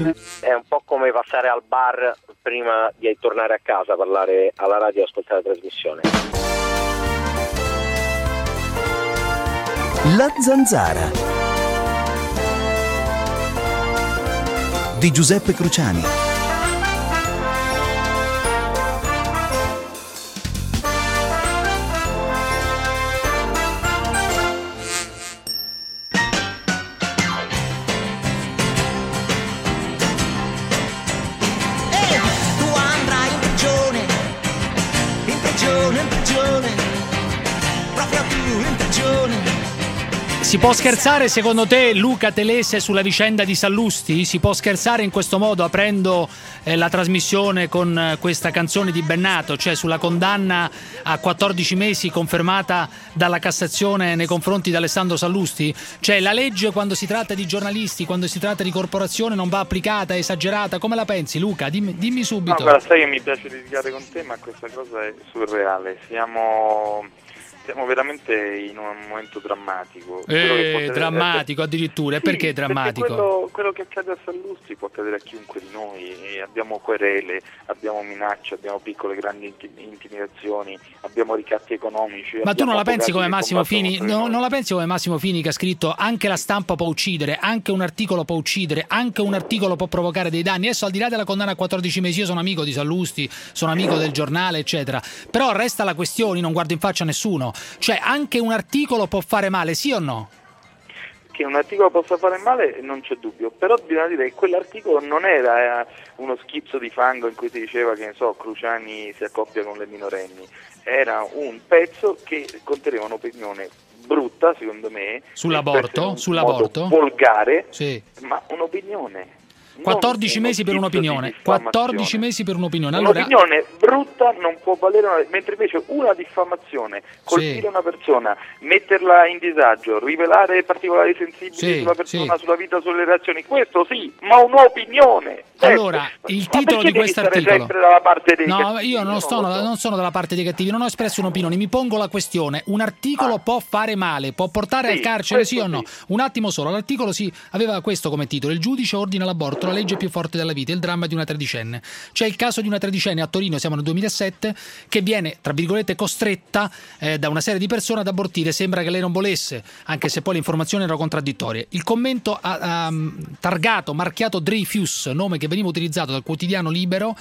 È un po' come passare al bar prima di tornare a casa, parlare alla radio e ascoltare la trasmissione. La Zanzara di Giuseppe Cruciani. Si può scherzare secondo te, Luca Telese, sulla vicenda di Sallusti? Si può scherzare in questo modo aprendo la trasmissione con questa canzone di Bennato, cioè sulla condanna a 14 mesi confermata dalla Cassazione nei confronti di Alessandro Sallusti? Cioè la legge quando si tratta di giornalisti, quando si tratta di corporazione non va applicata, è esagerata? Come la pensi, Luca? Dimmi subito. No, guarda, sai che mi piace litigare con te, ma questa cosa è surreale. Siamo veramente in un momento drammatico. Drammatico addirittura. E sì, perché drammatico? Perché quello che accade a Sallusti può accadere a chiunque di noi. E abbiamo querele, abbiamo minacce, abbiamo piccole grandi intimidazioni, abbiamo ricatti economici. Ma tu non la pensi come Massimo Fini? Non la pensi come Massimo Fini, che ha scritto anche la stampa può uccidere, anche un articolo può uccidere, anche un articolo può provocare dei danni? Adesso, al di là della condanna a 14 mesi, io sono amico di Sallusti, sono amico del giornale, eccetera, però resta la questione, non guardo in faccia a nessuno. Cioè anche un articolo può fare male, sì o no? Che un articolo possa fare male non c'è dubbio, però bisogna dire che quell'articolo non era uno schizzo di fango in cui si diceva che, ne so, Cruciani si accoppia con le minorenni, era un pezzo che conteneva un'opinione brutta, secondo me, sull'aborto, volgare, sì. Ma un'opinione. 14 mesi per un'opinione. 14 mesi per un'opinione. Allora, un'opinione brutta non può valere mentre invece una diffamazione, colpire una persona, metterla in disagio, rivelare particolari sensibili sulla persona, sulla vita, sulle reazioni, questo sì, ma un'opinione. Allora, il titolo di quest'articolo. Sempre dalla parte dei cattivi? Io non sono dalla parte dei cattivi, non ho espresso un'opinione, mi pongo la questione. Un articolo può fare male, può portare al carcere, sì o no? Un attimo solo, l'articolo aveva questo come titolo: il giudice ordina l'aborto, la legge più forte della vita, il dramma di una tredicenne. C'è il caso di una tredicenne a Torino, siamo nel 2007, che viene, tra virgolette, costretta da una serie di persone ad abortire. Sembra che lei non volesse, anche se poi le informazioni erano contraddittorie. Il commento ha targato, marchiato Dreyfus, nome che veniva utilizzato dal quotidiano Libero,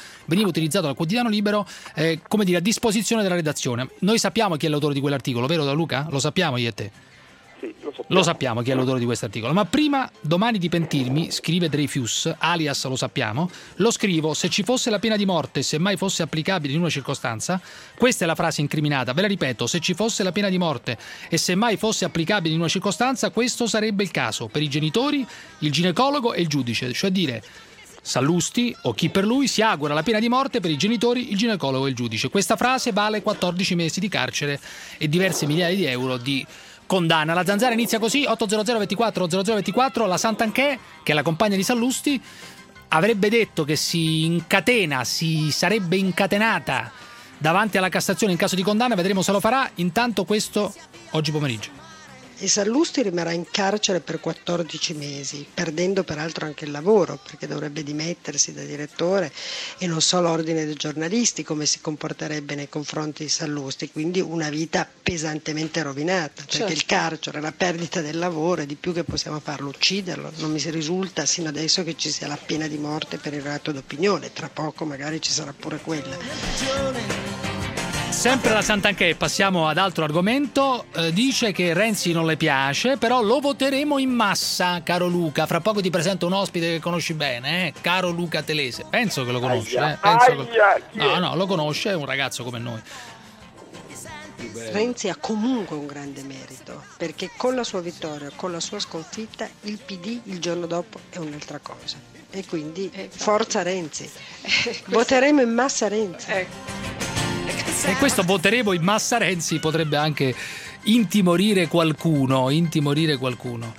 come dire, a disposizione della redazione. Noi sappiamo chi è l'autore di quell'articolo, vero Luca? Lo sappiamo io e te. Sì, lo sappiamo chi è l'autore di questo articolo, ma prima domani di pentirmi, scrive Dreyfus, alias lo sappiamo, lo scrivo se ci fosse la pena di morte, se mai fosse applicabile in una circostanza. Questa è la frase incriminata, ve la ripeto: se ci fosse la pena di morte e se mai fosse applicabile in una circostanza, questo sarebbe il caso per i genitori, il ginecologo e il giudice, cioè dire Sallusti o chi per lui si augura la pena di morte per i genitori, il ginecologo e il giudice. Questa frase vale 14 mesi di carcere e diverse migliaia di euro di condanna. La Zanzara inizia così: 800 24 0024. La Santanchè, che è la compagna di Sallusti, avrebbe detto che si sarebbe incatenata davanti alla Cassazione in caso di condanna. Vedremo se lo farà. Intanto questo oggi pomeriggio. E Sallusti rimarrà in carcere per 14 mesi, perdendo peraltro anche il lavoro, perché dovrebbe dimettersi da direttore e non so l'ordine dei giornalisti come si comporterebbe nei confronti di Sallusti, quindi una vita pesantemente rovinata, perché il carcere, la perdita del lavoro, e di più che possiamo farlo, ucciderlo. Non mi risulta sino adesso che ci sia la pena di morte per il reato d'opinione, tra poco magari ci sarà pure quella. Sempre la Santanchè, passiamo ad altro argomento, dice che Renzi non le piace, però lo voteremo in massa, caro Luca. Fra poco ti presento un ospite che conosci bene, caro Luca Telese. Penso che lo conosci. No, lo conosce, è un ragazzo come noi. Renzi ha comunque un grande merito, perché con la sua vittoria, con la sua sconfitta, il PD il giorno dopo è un'altra cosa. E quindi forza Renzi. Voteremo in massa Renzi. E questo voteremo in massa Renzi potrebbe anche intimorire qualcuno.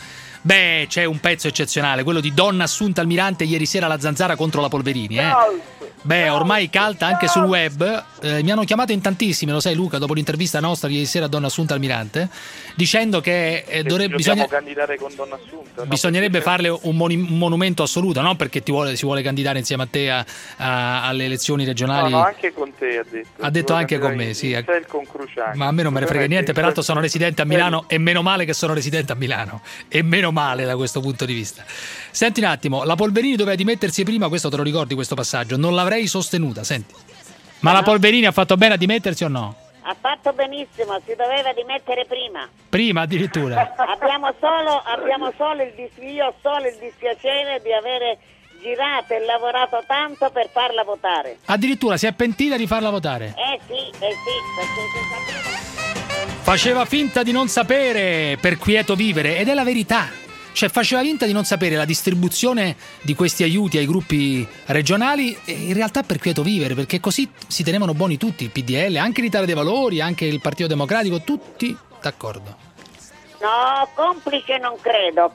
Beh, c'è un pezzo eccezionale, quello di Donna Assunta Almirante ieri sera alla Zanzara contro la Polverini, Beh, ormai calta anche sul web. Mi hanno chiamato in tantissimi, lo sai Luca, dopo l'intervista nostra ieri sera a Donna Assunta Almirante, dicendo che dobbiamo candidare con Donna Assunta. Bisognerebbe farle un monumento assoluto, non perché si vuole candidare insieme a te alle elezioni regionali. No, anche con te ha detto. Ha detto anche con me, sì. Con Cruciani. Ma a me non me ne frega niente, peraltro sono residente a Milano e meno male che sono residente a Milano. E meno male da questo punto di vista. Senti un attimo, la Polverini doveva dimettersi prima, questo te lo ricordi questo passaggio? Non l'avrei sostenuta, senti. Ma la Polverini ha fatto bene a dimettersi o no? Ha fatto benissimo, si doveva dimettere prima. Prima addirittura? abbiamo solo il dispiacere di avere girato e lavorato tanto per farla votare. Addirittura si è pentita di farla votare? Sì, perché faceva finta di non sapere per quieto vivere, ed è la verità. Cioè faceva finta di non sapere la distribuzione di questi aiuti ai gruppi regionali, e in realtà per quieto vivere, perché così si tenevano buoni tutti, il PDL, anche l'Italia dei Valori, anche il Partito Democratico, tutti d'accordo. No, complice non credo,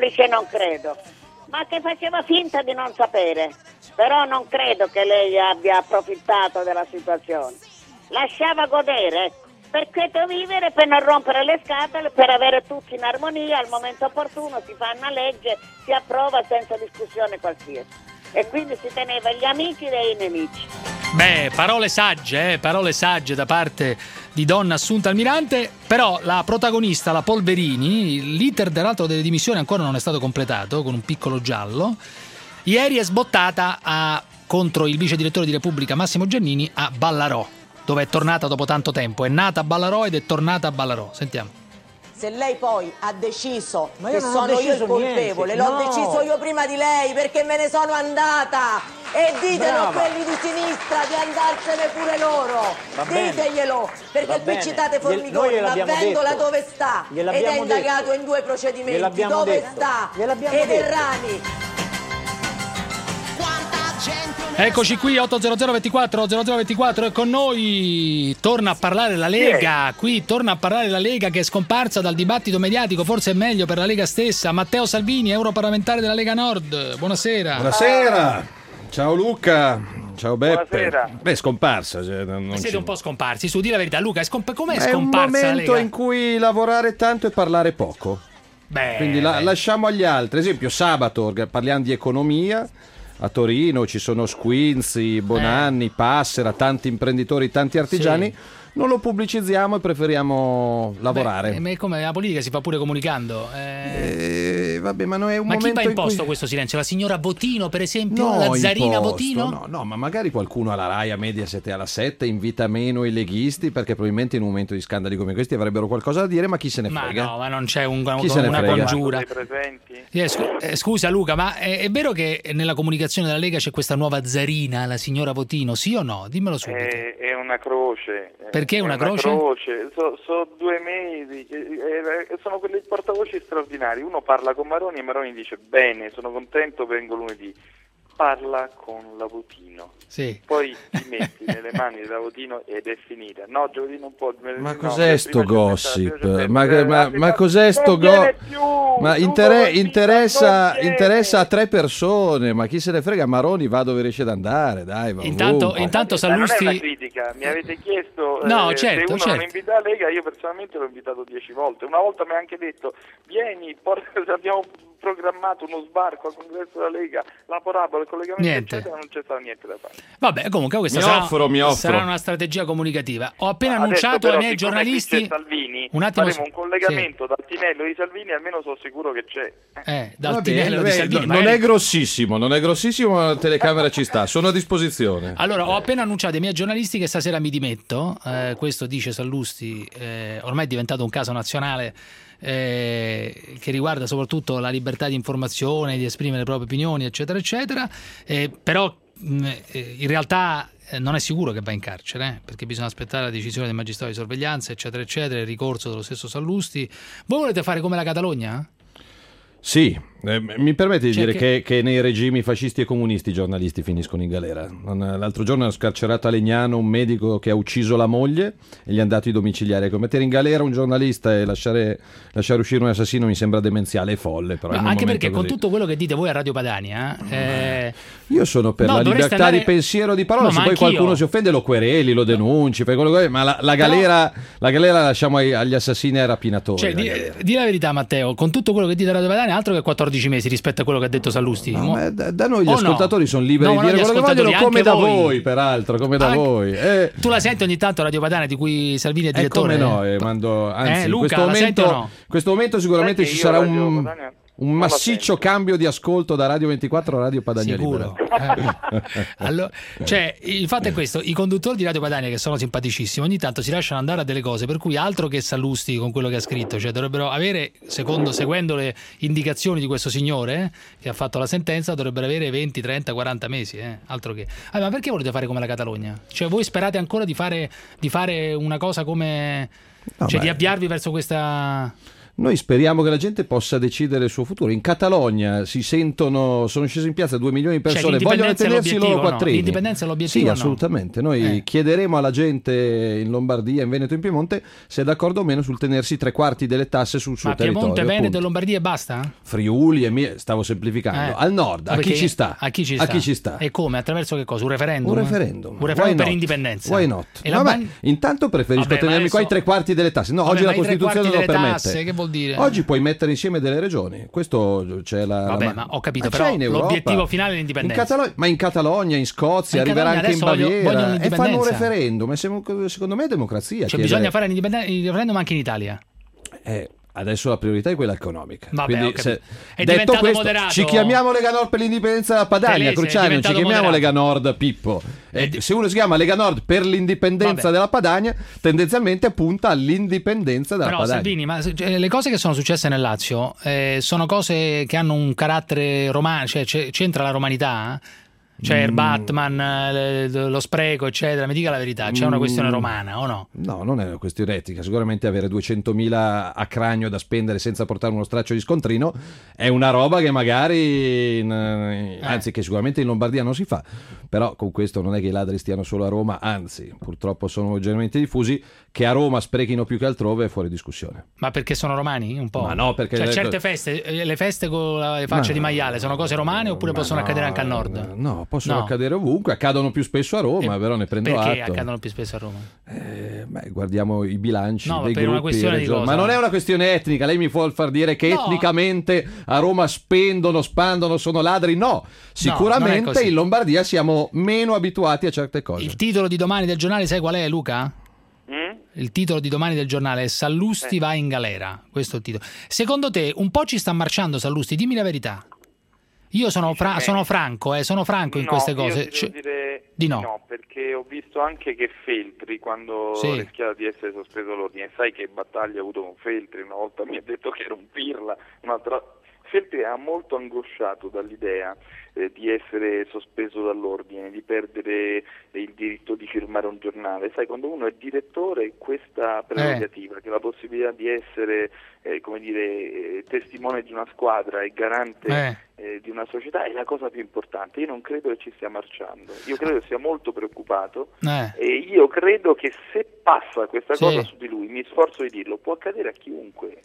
ma che faceva finta di non sapere, però non credo che lei abbia approfittato della situazione, lasciava godere, ecco. Per quieto vivere, per non rompere le scatole, per avere tutti in armonia, al momento opportuno si fa una legge, si approva senza discussione qualsiasi. E quindi si teneva gli amici e i nemici. Beh, parole sagge da parte di Donna Assunta Almirante, però la protagonista, la Polverini, l'iter dell'altro delle dimissioni ancora non è stato completato, con un piccolo giallo, ieri è sbottata contro il vice direttore di Repubblica Massimo Giannini a Ballarò, dove è tornata dopo tanto tempo. È nata a Ballarò ed è tornata a Ballarò. Sentiamo. Se lei poi ha deciso che sono io il colpevole, l'ho deciso io prima di lei, perché me ne sono andata. E ditelo a quelli di sinistra di andarsene pure loro. Diteglielo, perché qui citate Formigoni, ma Vendola dove sta? Ed è indagato in 2 procedimenti. Dove sta? Ed Errani. Eccoci qui, 800 24 0024 è con noi. Torna a parlare la Lega, torna a parlare la Lega, che è scomparsa dal dibattito mediatico, forse è meglio per la Lega stessa. Matteo Salvini, europarlamentare della Lega Nord. Buonasera. Buonasera. Ciao Luca. Ciao Beppe. Buonasera. Beh, scomparsa. Siete un po' scomparsi, su, di la verità. Luca, com'è scomparsa è un la Lega? momento in cui lavorare tanto e parlare poco. Quindi lasciamo agli altri. Ad esempio sabato parliamo di economia. A Torino ci sono Squinzi, Bonanni, Passera, tanti imprenditori, tanti artigiani. Sì. Non lo pubblicizziamo e preferiamo lavorare. Ma come la politica si fa pure comunicando. Vabbè, ma non è un ma momento chi va imposto questo silenzio? La signora Botino, per esempio? La zarina Botino? No, ma magari qualcuno alla Rai, a Mediaset e alla 7 invita meno i leghisti, perché probabilmente in un momento di scandali come questi avrebbero qualcosa da dire, ma chi se ne frega? Ma no, ma non c'è una frega? congiura. Scusa Luca, ma è vero che nella comunicazione della Lega c'è questa nuova zarina, la signora Botino, sì o no? Dimmelo subito. È una croce. Perché una croce? Sono 2 mesi, sono quelli portavoci straordinari. Uno parla con Maroni e Maroni dice bene, sono contento, vengo lunedì. Parla con la Botino, sì. Poi ti metti nelle mani della Botino ed è finita. No, giovedì non può. Ma cos'è sto gossip? Ma cos'è sto gossip? Ma interessa a 3 persone, ma chi se ne frega? Maroni va dove riesce ad andare, dai. Intanto Sallusti. Non è una critica, mi avete chiesto se uno non invita la Lega, io personalmente l'ho invitato 10 volte. Una volta mi ha anche detto vieni, abbiamo programmato uno sbarco al congresso della Lega, la parabola, il collegamento, eccetera, non c'è stato niente da fare. Vabbè, comunque questa sarà una strategia comunicativa. Ho appena annunciato ai miei giornalisti Salvini, faremo un collegamento dal Tinello di Salvini, almeno sono sicuro che c'è. Dal Tinello di Salvini. Non è grossissimo, ma la telecamera ci sta, sono a disposizione. Allora, ho appena annunciato ai miei giornalisti che stasera mi dimetto, questo dice Sallusti, ormai è diventato un caso nazionale, che riguarda soprattutto la libertà di informazione, di esprimere le proprie opinioni, eccetera eccetera, però in realtà non è sicuro che va in carcere, perché bisogna aspettare la decisione del magistrato di sorveglianza, eccetera eccetera, il ricorso dello stesso Sallusti. Voi volete fare come la Catalogna? Sì. Mi permette di dire che nei regimi fascisti e comunisti i giornalisti finiscono in galera. L'altro giorno hanno scarcerato a Legnano un medico che ha ucciso la moglie e gli hanno dato i domiciliari. Mettere in galera un giornalista e lasciare uscire un assassino mi sembra demenziale e folle. Però anche perché con tutto quello che dite voi a Radio Padania... Io sono per la libertà di pensiero, di parola. Se poi qualcuno si offende lo quereli, lo denunci, fai quello che... ma la galera la lasciamo agli assassini e ai rapinatori. Cioè, di la verità, Matteo, con tutto quello che dite a Radio Padania, altro che 14 mesi rispetto a quello che ha detto Sallusti. No, da noi gli ascoltatori sono liberi di dire quello che vogliono, come da voi, peraltro, come da voi. Tu la senti ogni tanto Radio Padania, di cui Salvini è direttore? Come no, mando, anzi, Luca, in questo momento sicuramente ci sarà un massiccio cambio di ascolto da Radio 24 a Radio Padania Libera. Allora, cioè, il fatto è questo: i conduttori di Radio Padania, che sono simpaticissimi, ogni tanto si lasciano andare a delle cose per cui altro che Sallusti con quello che ha scritto, cioè dovrebbero avere, seguendo le indicazioni di questo signore che ha fatto la sentenza, dovrebbero avere 20, 30, 40 mesi, altro che. Ma perché volete fare come la Catalogna? Cioè, voi sperate ancora di fare una cosa come, di avviarvi verso questa... Noi speriamo che la gente possa decidere il suo futuro. In Catalogna sono scesi in piazza 2 milioni di persone, vogliono tenersi i loro quattrini. No? L'indipendenza è l'obiettivo? Sì, assolutamente. Noi chiederemo alla gente in Lombardia, in Veneto e in Piemonte se è d'accordo o meno sul tenersi 3/4 delle tasse sul suo territorio. Ma Piemonte, Veneto e Lombardia e basta? Friuli stavo semplificando. Al nord, a chi ci sta? A chi ci sta? E come? Attraverso che cosa? Un referendum? Un referendum per indipendenza. Why not? Intanto preferisco tenermi qua i 3/4 delle tasse. No, oggi la Costituzione non lo permette. Che vuol dire? Oggi puoi mettere insieme delle regioni, questo c'è ma ho capito, però l'obiettivo finale è l'indipendenza. Ma in Catalogna, in Scozia, arriverà anche in Baviera e fanno un referendum, e secondo me è democrazia. Cioè bisogna fare il referendum anche in Italia. Adesso la priorità è quella economica. Quindi, detto questo, moderato. Ci chiamiamo Lega Nord per l'indipendenza della Padania, Cruciani, non ci chiamiamo moderato. Lega Nord Pippo. Se uno si chiama Lega Nord per l'indipendenza della Padania, tendenzialmente punta all'indipendenza della Padania. Salvini, ma le cose che sono successe nel Lazio sono cose che hanno un carattere romano, cioè c'entra la romanità? Cioè il Batman, lo spreco, eccetera. Mi dica la verità, c'è una questione romana o no? No, non è una questione etica. Sicuramente avere 200.000 a cranio da spendere senza portare uno straccio di scontrino è una roba che magari anzi che sicuramente in Lombardia non si fa. Però con questo non è che i ladri stiano solo a Roma, anzi purtroppo sono generalmente diffusi. Che a Roma sprechino più che altrove è fuori discussione. Ma perché sono romani? Un po'? Ma no, perché certe feste, le feste con le facce di maiale sono cose romane oppure possono accadere anche al nord? No, possono accadere ovunque, accadono più spesso a Roma, però ne prendo atto. Perché accadono più spesso a Roma? Guardiamo i bilanci dei per gruppi. Una questione di cosa? Ma non è una questione etnica, lei mi vuol far dire che etnicamente a Roma spandono, sono ladri? No, sicuramente in Lombardia siamo meno abituati a certe cose. Il titolo di domani del giornale sai qual è, Luca? Il titolo di domani del giornale è Sallusti va in galera. Questo è il titolo. Secondo te un po' ci sta marciando Sallusti? Dimmi la verità. Io sono franco in queste cose. Io devo dire di no, perché ho visto anche che Feltri, quando rischiava di essere sospeso l'ordine, sai che battaglia ha avuto con Feltri? Una volta mi ha detto che era un pirla, un'altra... Feltri era molto angosciato dall'idea di essere sospeso dall'ordine, di perdere il diritto di firmare un giornale. Sai, quando uno è direttore, questa prerogativa, che la possibilità di essere testimone di una squadra e garante di una società è la cosa più importante. Io non credo che ci stia marciando, io credo che sia molto preoccupato e io credo che se passa questa cosa su di lui, mi sforzo di dirlo, può accadere a chiunque.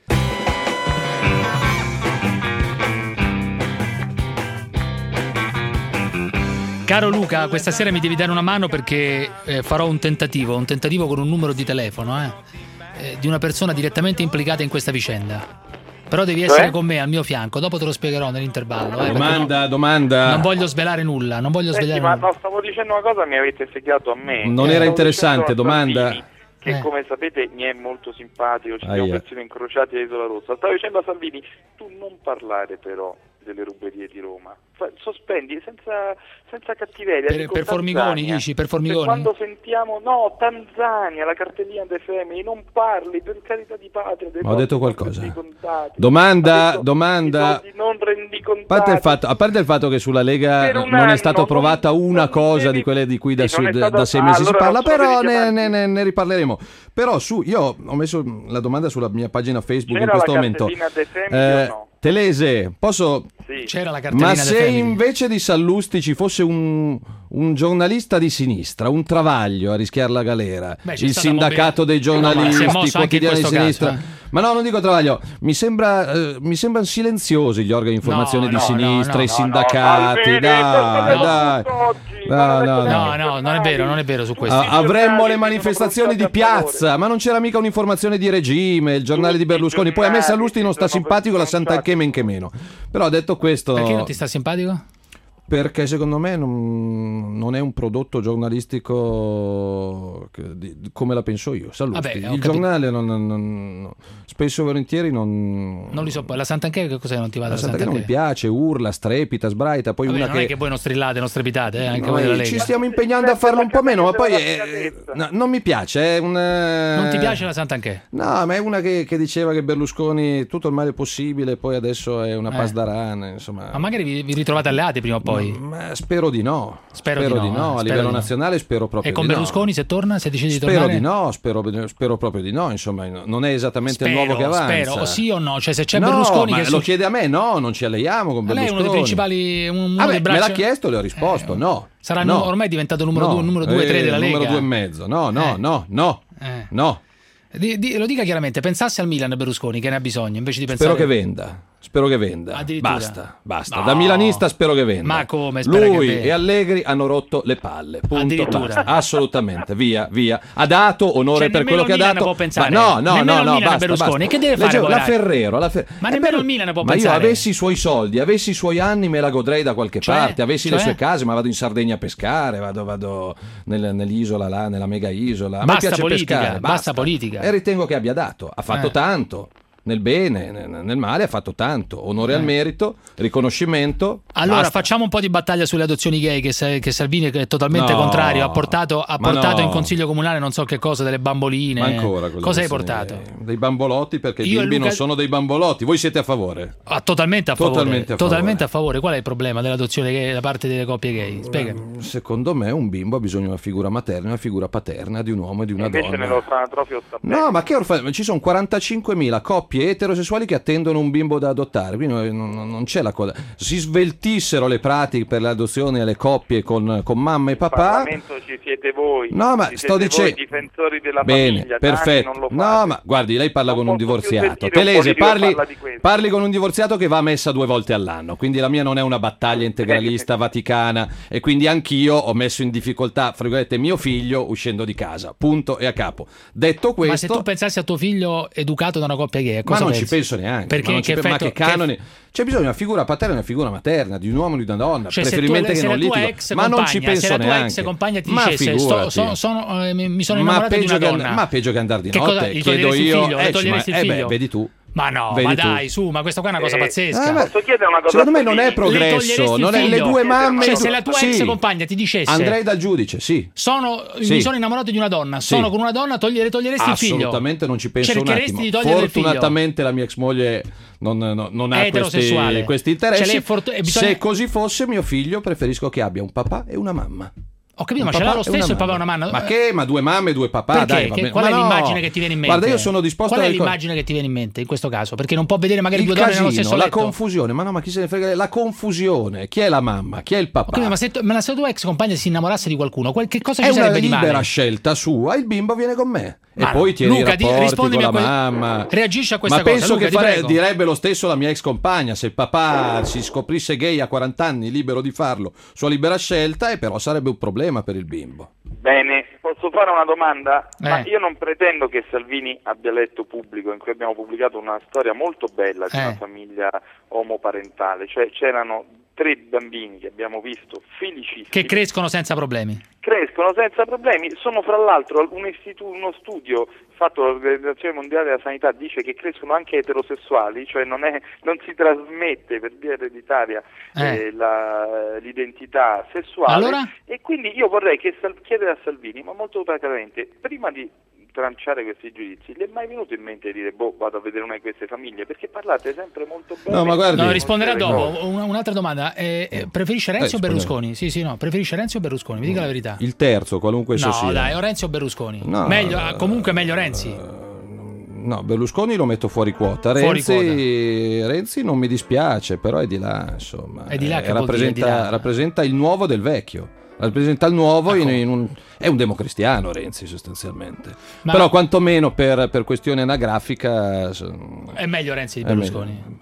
Caro Luca, questa sera mi devi dare una mano perché farò un tentativo con un numero di telefono di una persona direttamente implicata in questa vicenda. Però devi essere con me al mio fianco, dopo te lo spiegherò nell'intervallo. Domanda. Non voglio svelare nulla, ma stavo dicendo una cosa, mi avete segnato a me. Non era interessante, domanda. Salvini, che come sapete mi è molto simpatico, ci siamo persino incrociati a Isola Rossa. Stavo dicendo a Salvini, tu non parlare però delle ruberie di Roma, sospendi senza cattiveria. Per Formigoni dici? Per Formigoni? Quando sentiamo Tanzania, la cartellina dei femini, non parli, per carità di patria. Ho detto qualcosa. Domanda. Non rendicontati. A parte il fatto che sulla Lega non è stata approvata una cosa di quelle di cui da 6 mesi si parla, però ne riparleremo. Però io ho messo la domanda sulla mia pagina Facebook in questo momento. C'era la cartellina dei femini o no? Telese, posso... Sì. C'era la cartellina. Ma se invece di Sallusti ci fosse un giornalista di sinistra, un Travaglio a rischiare la galera, il sindacato dei giornalisti, i quotidiani di sinistra... Ma no, non dico Travaglio, mi sembrano silenziosi gli organi di informazione di sinistra, i sindacati, dai. No, non è vero su questo. Avremmo le manifestazioni di piazza, ma non c'era mica un'informazione di regime, il giornale di Berlusconi. Poi a me Sallusti non sta simpatico, la Santanchè men che meno. Però detto questo... Perché non ti sta simpatico? Perché secondo me non è un prodotto giornalistico come la penso io. Sallusti. Il giornale spesso e volentieri non li so. La Santanchè che cos'è? Non ti va la Santanchè? Non mi piace, urla, strepita, sbraita. Poi non è che voi non strillate, non strepitate, anche voi della Lega. Ci stiamo impegnando a farlo un po' meno, ma poi non mi piace. Non ti piace la Santanchè? No, ma è una che diceva che Berlusconi tutto il male possibile, poi adesso è una pasdarana, insomma. Ma magari vi ritrovate alleati prima o poi? Ma spero di no. Spero di no. A livello nazionale spero proprio di no. E con Berlusconi se torna, se decide di tornare? Spero di no, spero proprio di no, insomma, non è esattamente il nuovo che avanza. Spero, o sì o no, cioè se c'è Berlusconi ma lo chiede a me, no, non ci alleiamo con Berlusconi. Lei è uno dei principali me l'ha chiesto, le ho risposto, no. Sarà ormai diventato numero 2, 3 della Lega. Numero 2,5. No. Lo dica chiaramente, pensasse al Milan Berlusconi che ne ha bisogno invece di pensare. Spero che venda. Basta. No. Da milanista spero che venda. Ma come? Lui e Allegri hanno rotto le palle. Punto. Basta. Assolutamente. Via. Ha dato onore per quello che ha dato. Può pensare. No, basta. Berlusconi. Che deve fare? La Ferrero. Ma nemmeno il Milan può pensare. Ma io avessi i suoi soldi, avessi i suoi anni, me la godrei da qualche parte. Avessi le sue case, ma vado in Sardegna a pescare, vado nell'isola là, nella mega isola. A me piace pescare. Basta politica. E ritengo che abbia dato. Ha fatto tanto. Nel bene, nel male ha fatto tanto. Onore al merito, riconoscimento. Allora facciamo un po' di battaglia sulle adozioni gay che Salvini, che è totalmente contrario, ha portato in consiglio comunale non so che cosa, delle bamboline. Ma ancora cosa hai portato? Dei bambolotti, perché i bimbi non sono dei bambolotti. Voi siete a favore? Totalmente a favore. Qual è il problema dell'adozione gay da parte delle coppie gay? Spiegami. Secondo me un bimbo ha bisogno di una figura materna, una figura paterna, di un uomo e di una donna. Invece nell'orfanatrofio sta bene. No, ma che ci sono 45.000 coppie eterosessuali che attendono un bimbo da adottare, quindi non c'è la cosa. Si sveltissero le pratiche per l'adozione alle coppie con mamma e papà. In Parlamento ci siete voi. No, ma sto dicendo, difensori della bene, famiglia. Perfetto. Non lo no, ma guardi, lei parla con un divorziato. Telese, parli con un divorziato che va a messa 2 volte all'anno, quindi la mia non è una battaglia integralista vaticana, e quindi anch'io ho messo in difficoltà, fra virgolette, mio figlio uscendo di casa. Punto e a capo. Detto questo, ma se tu pensassi a tuo figlio educato da una coppia gay, ma non ci penso neanche. Perché ma che canoni? C'è bisogno di una figura paterna e una figura materna, di un uomo e di una donna, preferibilmente che non litigo. Ma non ci penso neanche. Se la tua ex compagna ti dicesse mi sono innamorato di una donna, ma peggio che andare di notte, chiedo io. Vedi tu. Ma no, ma dai, ma questa qua è una cosa pazzesca. Posso chiedere una cosa? Secondo me non è progresso, non è le due mamme. Cioè, se la tua ex compagna ti dicesse andrei dal giudice, mi sono innamorato di una donna, sono con una donna, toglieresti il figlio? Assolutamente non ci penso un attimo. Cercheresti di togliere il figlio? Fortunatamente la mia ex moglie non ha questi interessi. Se così fosse, mio figlio preferisco che abbia un papà e una mamma. Ho capito, ma ce l'ha lo stesso il papà e una mamma? Ma due mamme e 2 papà? Perché? Dai, qual è l'immagine che ti viene in mente? Guarda, io sono disposto Qual è l'immagine che ti viene in mente in questo caso? Perché non può vedere magari 2 donne nello stesso letto. La confusione, ma chi se ne frega? La confusione, chi è la mamma, chi è il papà? Ma se la tua ex compagna si innamorasse di qualcuno, che cosa ci sarebbe di male? È una libera scelta sua, il bimbo viene con me. E poi tieni i rapporti con la mamma. Reagisci a questa cosa. Ma penso che direbbe lo stesso la mia ex compagna, se il papà si scoprisse gay a 40 anni, libero di farlo, sua libera scelta, e però sarebbe un problema per il bimbo. Bene, posso fare una domanda? Ma io non pretendo che Salvini abbia letto Pubblico, in cui abbiamo pubblicato una storia molto bella di una famiglia omoparentale, cioè c'erano 3 bambini che abbiamo visto felicissimi. Che crescono senza problemi. Sono fra l'altro uno studio fatto dall'Organizzazione Mondiale della Sanità, dice che crescono anche eterosessuali, cioè non si trasmette per via ereditaria l'identità sessuale. Allora? E quindi io vorrei chiedere a Salvini, ma molto praticamente, prima di tranciare questi giudizi, gli è mai venuto in mente di dire vado a vedere una di queste famiglie? Perché parlate sempre molto bene. No, ma guardi, risponderà dopo. Un'altra domanda, preferisce Renzi o Berlusconi? preferisce Renzi o Berlusconi? Mi dica la verità. Il terzo, qualunque esso sia. No, dai, o Renzi o Berlusconi? No, comunque meglio Renzi. No, Berlusconi lo metto fuori quota. Renzi non mi dispiace, però è di là, insomma. È di là che rappresenta il nuovo del vecchio. Rappresenta il nuovo è un democristiano Renzi sostanzialmente. Però quantomeno per questione anagrafica è meglio Renzi di Berlusconi.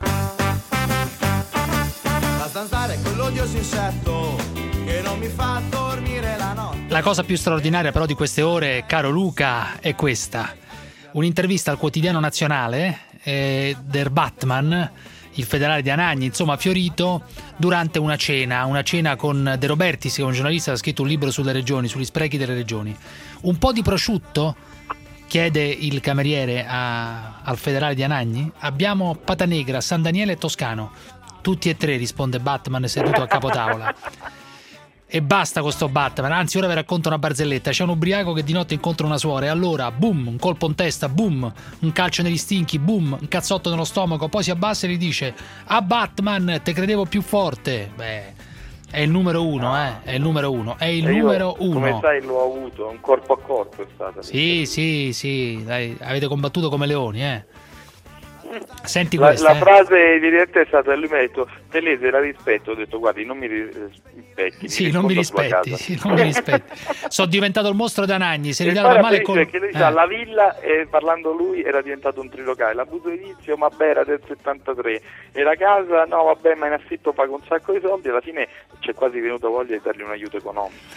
La zanzara è quell'odioso insetto che non mi fa dormire la notte. La cosa più straordinaria però di queste ore, caro Luca, è questa. Un'intervista al Quotidiano Nazionale del Batman, il federale di Anagni, insomma fiorito durante una cena con De Robertis, che è un giornalista che ha scritto un libro sulle regioni, sugli sprechi delle regioni. Un po' di prosciutto? Chiede il cameriere al federale di Anagni. Abbiamo pata negra, San Daniele e Toscano. Tutti e tre, risponde Batman seduto a capotavola. E basta con sto Batman, anzi ora vi racconto una barzelletta. C'è un ubriaco che di notte incontra una suora e allora, boom, un colpo in testa, boom, un calcio negli stinchi, boom, un cazzotto nello stomaco, poi si abbassa e gli dice: "Ah Batman, te credevo più forte". Beh, è il numero uno, è il numero uno, è il numero uno. Come sai l'ho avuto, un corpo a corpo è stata. Sì, dai, avete combattuto come leoni, Senti la frase diretta è stata, lui mi ha detto: Telese, la rispetto. Ho detto: guardi, non mi rispetti. Sì, non mi rispetti. Sono diventato il mostro d'Anagni. Se ridava male che lui la villa, e parlando lui era diventato un trilocale. L'abuso edilizio, vabbè, era del 73, e la casa, no vabbè, ma in affitto paga un sacco di soldi. Alla fine c'è quasi venuto voglia di dargli un aiuto economico.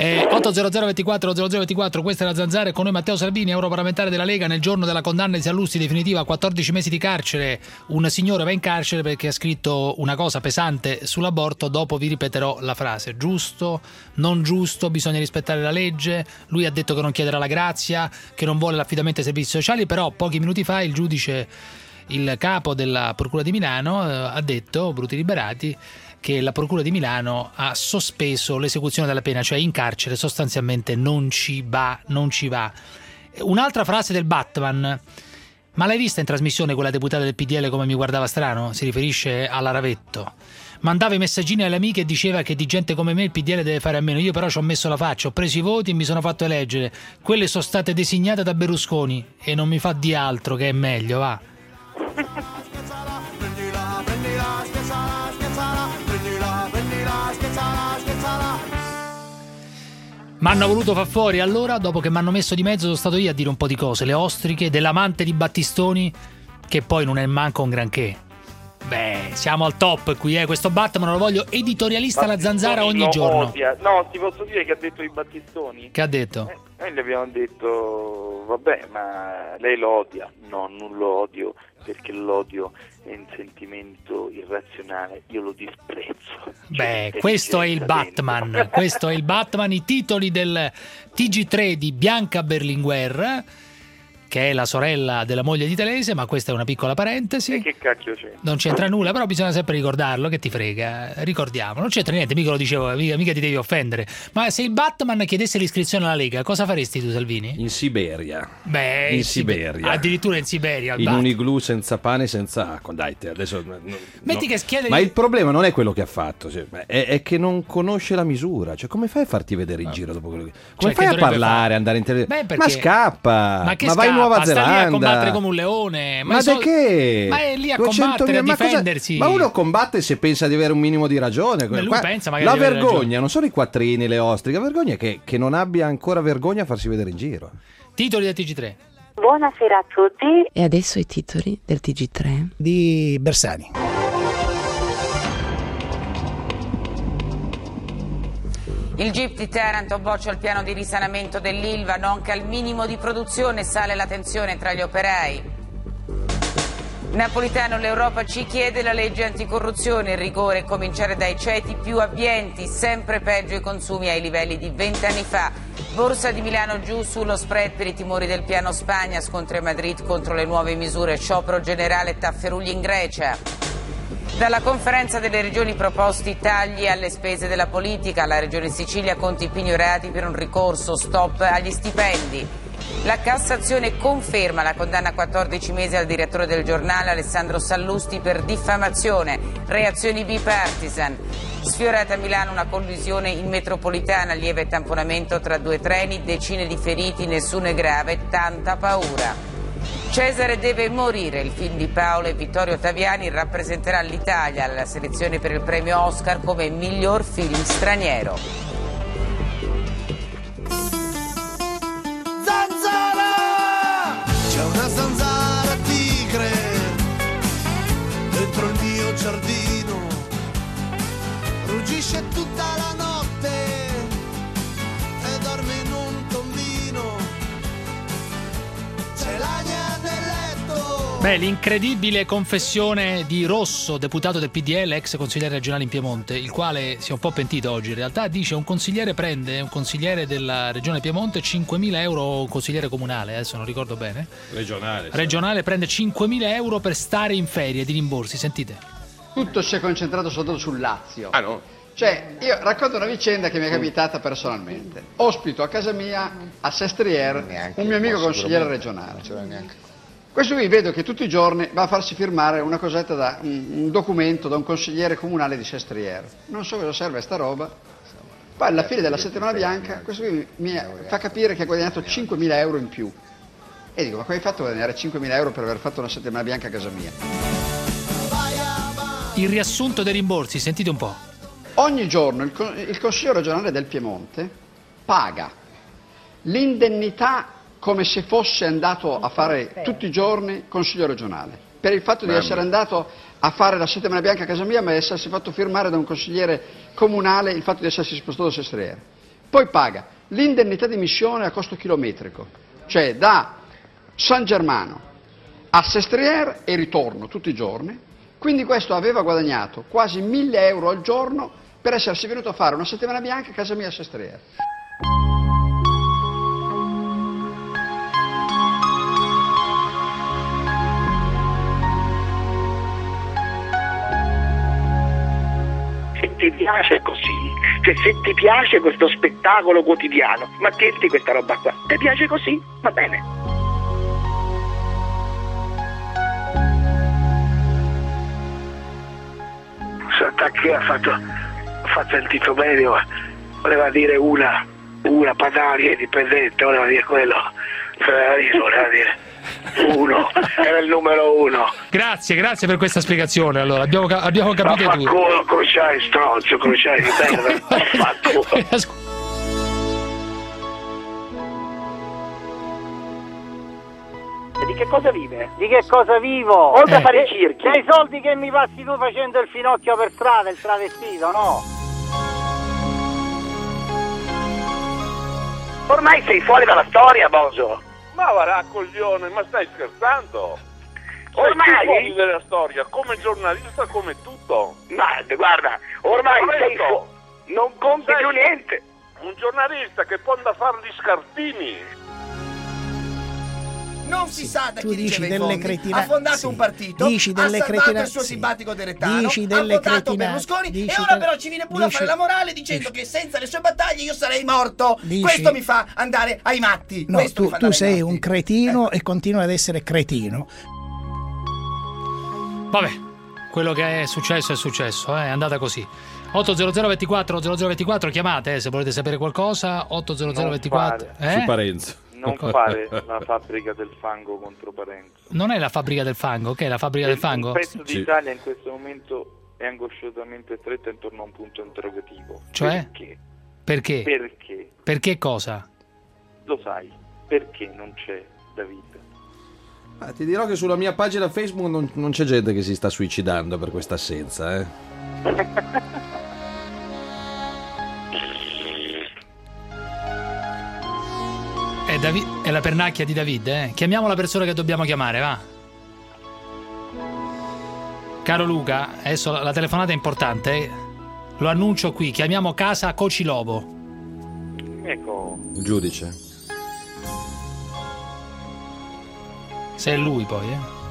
80024, questa è la Zanzara, e con noi Matteo Salvini, europarlamentare della Lega. Nel giorno della condanna di Sallusti definitiva a 14 mesi di carcere, un signore va in carcere perché ha scritto una cosa pesante sull'aborto. Dopo vi ripeterò la frase: giusto, non giusto, bisogna rispettare la legge. Lui ha detto che non chiederà la grazia, che non vuole l'affidamento ai servizi sociali, però pochi minuti fa il giudice, il capo della Procura di Milano, ha detto, Bruti Liberati, che la Procura di Milano ha sospeso l'esecuzione della pena, cioè in carcere sostanzialmente non ci va. Un'altra frase del Batman: ma l'hai vista in trasmissione quella deputata del PDL come mi guardava strano? Si riferisce alla Ravetto. Mandava i messaggini alle amiche e diceva che di gente come me il PDL deve fare a meno. Io però ci ho messo la faccia, ho preso i voti e mi sono fatto eleggere. Quelle sono state designate da Berlusconi e non mi fa di altro, che è meglio, va. M'hanno voluto far fuori, allora dopo che m'hanno messo di mezzo sono stato io a dire un po' di cose, le ostriche dell'amante di Battistoni, che poi non è manco un granché. Beh, siamo al top qui, questo Batman lo voglio editorialista alla Zanzara ogni giorno. No, ti posso dire che ha detto di Battistoni? Che ha detto? Noi gli abbiamo detto, vabbè, ma lei lo odia. No, non lo odio, perché l'odio è un sentimento irrazionale, io lo disprezzo. Beh, questo è il Batman, questo è il Batman. I titoli del TG3 di Bianca Berlinguer, che è la sorella della moglie di Telese, ma questa è una piccola parentesi. E che cacchio c'è? Non c'entra nulla, però bisogna sempre ricordarlo, che ti frega, ricordiamo. Non c'entra niente, mica lo dicevo, mica ti devi offendere. Ma se il Batman chiedesse l'iscrizione alla Lega, cosa faresti tu, Salvini? In Siberia. Beh, in Siberia. Addirittura in Siberia. In un igloo senza pane e senza acqua. Dai, adesso metti che chiede. Ma il problema non è quello che ha fatto, cioè, è che non conosce la misura. Cioè, come fai a farti vedere in giro dopo quello che... Come fai a parlare, andare in televisione? Ma scappa! Ma che vai in Nuova Zelanda, sta lì a combattere come un leone. Ma da che? Ma è lì a combattere, a difendersi. Ma uno combatte se pensa di avere un minimo di ragione. Ma lui pensa magari la di avere vergogna ragione. Non sono i quattrini, le ostriche. La vergogna è che non abbia ancora vergogna a farsi vedere in giro. Titoli del TG3. Buonasera a tutti. E adesso i titoli del TG3 di Bersani. Il GIP di Taranto boccia il piano di risanamento dell'Ilva, nonché al minimo di produzione, sale la tensione tra gli operai. Napolitano, l'Europa ci chiede la legge anticorruzione, il rigore, cominciare dai ceti più abbienti, sempre peggio i consumi ai livelli di 20 anni fa. Borsa di Milano giù sullo spread per i timori del piano Spagna, scontri a Madrid contro le nuove misure, sciopero generale, tafferugli in Grecia. Dalla conferenza delle regioni proposti tagli alle spese della politica, la regione Sicilia conti pignorati per un ricorso, stop agli stipendi. La Cassazione conferma la condanna a 14 mesi al direttore del giornale Alessandro Sallusti per diffamazione, reazioni bipartisan. Sfiorata a Milano una collisione in metropolitana, lieve tamponamento tra due treni, decine di feriti, nessuno è grave, tanta paura. Cesare deve morire, il film di Paolo e Vittorio Ottaviani rappresenterà l'Italia alla selezione per il premio Oscar come miglior film straniero. Zanzara! C'è una zanzara tigre dentro il mio giardino, ruggisce tutta la notte e dorme in un tombino, c'è l'agna nel letto. Beh, l'incredibile confessione di Rosso, deputato del PDL, ex consigliere regionale in Piemonte, il quale si è un po' pentito oggi. In realtà dice un consigliere della regione Piemonte 5.000 euro, un consigliere comunale, adesso non ricordo bene. Regionale prende 5.000 euro per stare in ferie di rimborsi, sentite. Tutto si è concentrato soltanto sul Lazio. Ah no? Cioè, io racconto una vicenda che mi è capitata personalmente. Ospito a casa mia, a Sestriere, un mio amico consigliere regionale. Questo qui vedo che tutti i giorni va a farsi firmare una cosetta da un documento da un consigliere comunale di Sestriere. Non so cosa serve sta roba. Poi alla fine della settimana bianca, questo qui mi fa capire che ha guadagnato 5.000 euro in più. E dico, ma come hai fatto a guadagnare 5.000 euro per aver fatto una settimana bianca a casa mia? Il riassunto dei rimborsi, sentite un po'. Ogni giorno il Consiglio regionale del Piemonte paga l'indennità come se fosse andato a fare tutti i giorni Consiglio regionale, per il fatto di essere andato a fare la settimana bianca a casa mia, ma di essersi fatto firmare da un consigliere comunale il fatto di essersi spostato da Sestriere. Poi paga l'indennità di missione a costo chilometrico, cioè da San Germano a Sestriere e ritorno tutti i giorni. Quindi questo aveva guadagnato quasi 1.000 euro al giorno per essersi venuto a fare una settimana bianca a casa mia a Sestriere. Se ti piace così, cioè se ti piace questo spettacolo quotidiano, ma tienti questa roba qua, ti piace così? Va bene. Sant'Acchia ha fatto il titolo medio, voleva dire una Padania indipendente, voleva dire quello, voleva dire uno, era il numero uno. Grazie per questa spiegazione. Allora abbiamo capito tutto. Ma crociai stronzo, crociai di merda. Di che cosa vive? Di che cosa vivo? Oltre a fare i circhi. Dei soldi che mi passi tu facendo il finocchio per strada, il travestito, no? Ormai sei fuori dalla storia, Boso. Ma va coglione, ma stai scherzando? Ormai sei fuori della storia, come giornalista, come tutto. Ma guarda, ormai sei non conti più niente. Un giornalista che può andare a fare gli scartini. Non si sa da tu chi dici riceve i delle fondi, cretinate, ha fondato un partito, dici ha delle salvato il suo simpatico Derettano, ha votato Berlusconi e ora però ci viene pure a fare la morale dicendo che senza le sue battaglie io sarei morto. Questo mi fa andare ai matti. No, tu sei un cretino e continui ad essere cretino. Vabbè, quello che è successo, è andata così. 800 24 0024, chiamate se volete sapere qualcosa. 800 24 su Parenzo. Non fare la fabbrica del fango contro Parenzo. Non è la fabbrica del fango, che è la fabbrica del fango? Un pezzo d'Italia in questo momento è angosciosamente stretta intorno a un punto interrogativo. Cioè? Perché? Perché cosa? Lo sai, perché non c'è David? Ti dirò che sulla mia pagina Facebook non c'è gente che si sta suicidando per questa assenza, È la pernacchia di David, Chiamiamo la persona che dobbiamo chiamare, va. Caro Luca, adesso la telefonata è importante, Lo annuncio qui, chiamiamo casa Cocilobo. Ecco. Il giudice. Se è lui poi,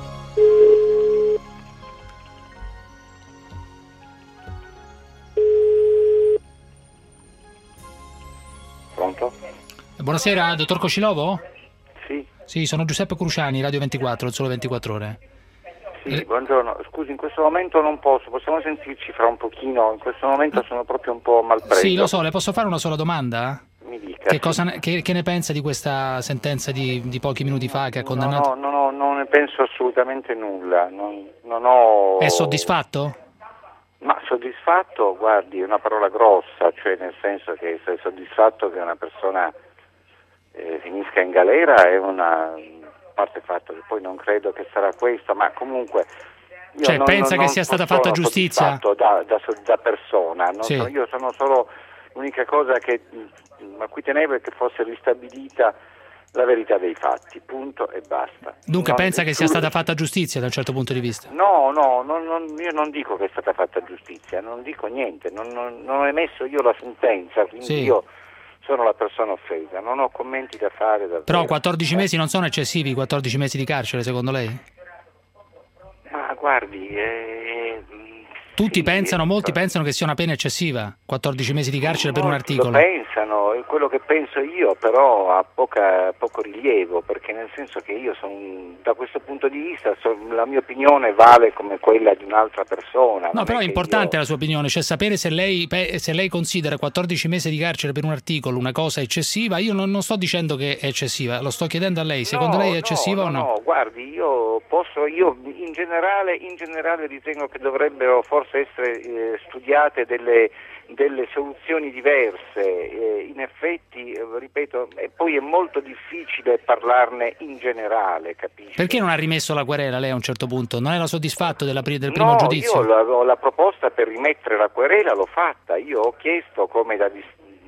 Pronto? Buonasera, dottor Cocilobo? Sì. Sì, sono Giuseppe Cruciani, Radio 24, il Sole 24 Ore. Sì, buongiorno. Scusi, in questo momento non posso, possiamo sentirci fra un pochino? In questo momento sono proprio un po' malpreso. Sì, lo so, le posso fare una sola domanda? Mi dica. Che ne pensa di questa sentenza di pochi minuti fa che ha condannato? No, ne penso assolutamente nulla, non ho... È soddisfatto? Ma soddisfatto, guardi, è una parola grossa, cioè nel senso che essere soddisfatto che una persona finisca in galera è una parte fatto che poi non credo che sarà questo, ma comunque io pensa che sia stata fatta giustizia da persona, sì. Io sono solo l'unica cosa a cui tenevo è che fosse ristabilita la verità dei fatti, punto e basta. Dunque pensa che sia stata fatta giustizia da un certo punto di vista? No, io non dico che è stata fatta giustizia, non dico niente, non ho emesso io la sentenza, quindi sì. Io sono la persona offesa, non ho commenti da fare. Davvero. Però 14 mesi non sono eccessivi, 14 mesi di carcere secondo lei? Ma guardi, molti pensano che sia una pena eccessiva, 14 mesi di carcere per un articolo. Lo pensano, è quello che penso io, però ha poco rilievo, perché nel senso che io da questo punto di vista la mia opinione vale come quella di un'altra persona. No, però è importante la sua opinione, cioè sapere se lei considera 14 mesi di carcere per un articolo una cosa eccessiva. Io non sto dicendo che è eccessiva, lo sto chiedendo a lei, secondo lei è eccessiva o no? No, guardi, io in generale ritengo che dovrebbero forse essere studiate delle soluzioni diverse, in effetti, ripeto, e poi è molto difficile parlarne in generale, capisci? Perché non ha rimesso la querela lei a un certo punto? Non era soddisfatto del primo giudizio? Io la proposta per rimettere la querela l'ho fatta, io ho chiesto come da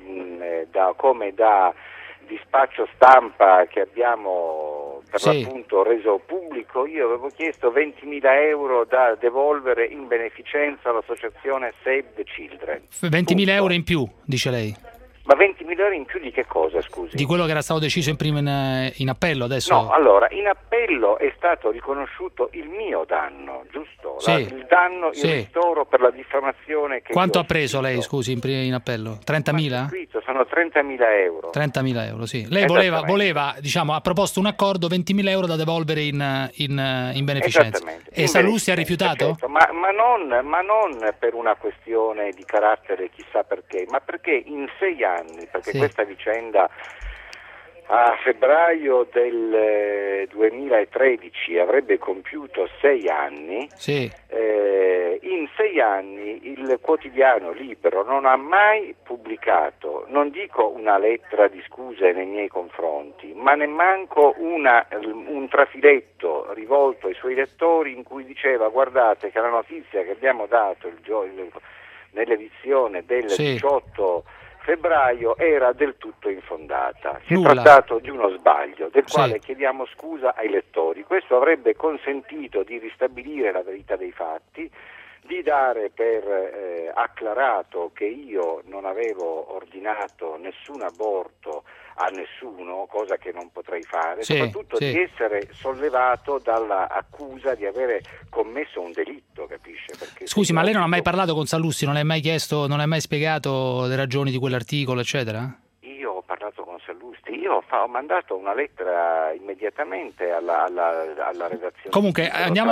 dispaccio stampa che abbiamo per l'appunto reso pubblico, io avevo chiesto 20.000 euro da devolvere in beneficenza all'associazione Save the Children. 20.000 euro in più, dice lei? Ma 20.000 euro in più di che cosa, scusi? Di quello che era stato deciso in appello adesso? No, allora, in appello è stato riconosciuto il mio danno, giusto? Sì. Il danno, il ristoro per la diffamazione che Quanto ha preso lei, scusi, in appello? 30.000? Sono 30.000 euro. 30.000 euro, sì. Lei voleva, diciamo, ha proposto un accordo, 20.000 euro da devolvere in beneficenza. E Sallusti ha rifiutato? Certo, ma non per una questione di carattere chissà perché, ma perché in 6 anni, perché questa vicenda a febbraio del 2013 avrebbe compiuto 6 anni, in 6 anni il quotidiano Libero non ha mai pubblicato, non dico una lettera di scuse nei miei confronti, ma nemmanco un trafiletto rivolto ai suoi lettori in cui diceva: guardate che la notizia che abbiamo dato nell'edizione del 18 febbraio era del tutto infondata. Si è trattato di uno sbaglio del quale chiediamo scusa ai lettori. Questo avrebbe consentito di ristabilire la verità dei fatti, di dare per acclarato che io non avevo ordinato nessun aborto a nessuno, cosa che non potrei fare, soprattutto di essere sollevato dall'accusa di avere commesso un delitto, capisce? Perché scusi, ma lei non ha mai parlato con Sallusti, non le ha mai chiesto, non le ha mai spiegato le ragioni di quell'articolo, eccetera? Io ho parlato con Sallusti, io ho mandato una lettera immediatamente alla redazione. Comunque andiamo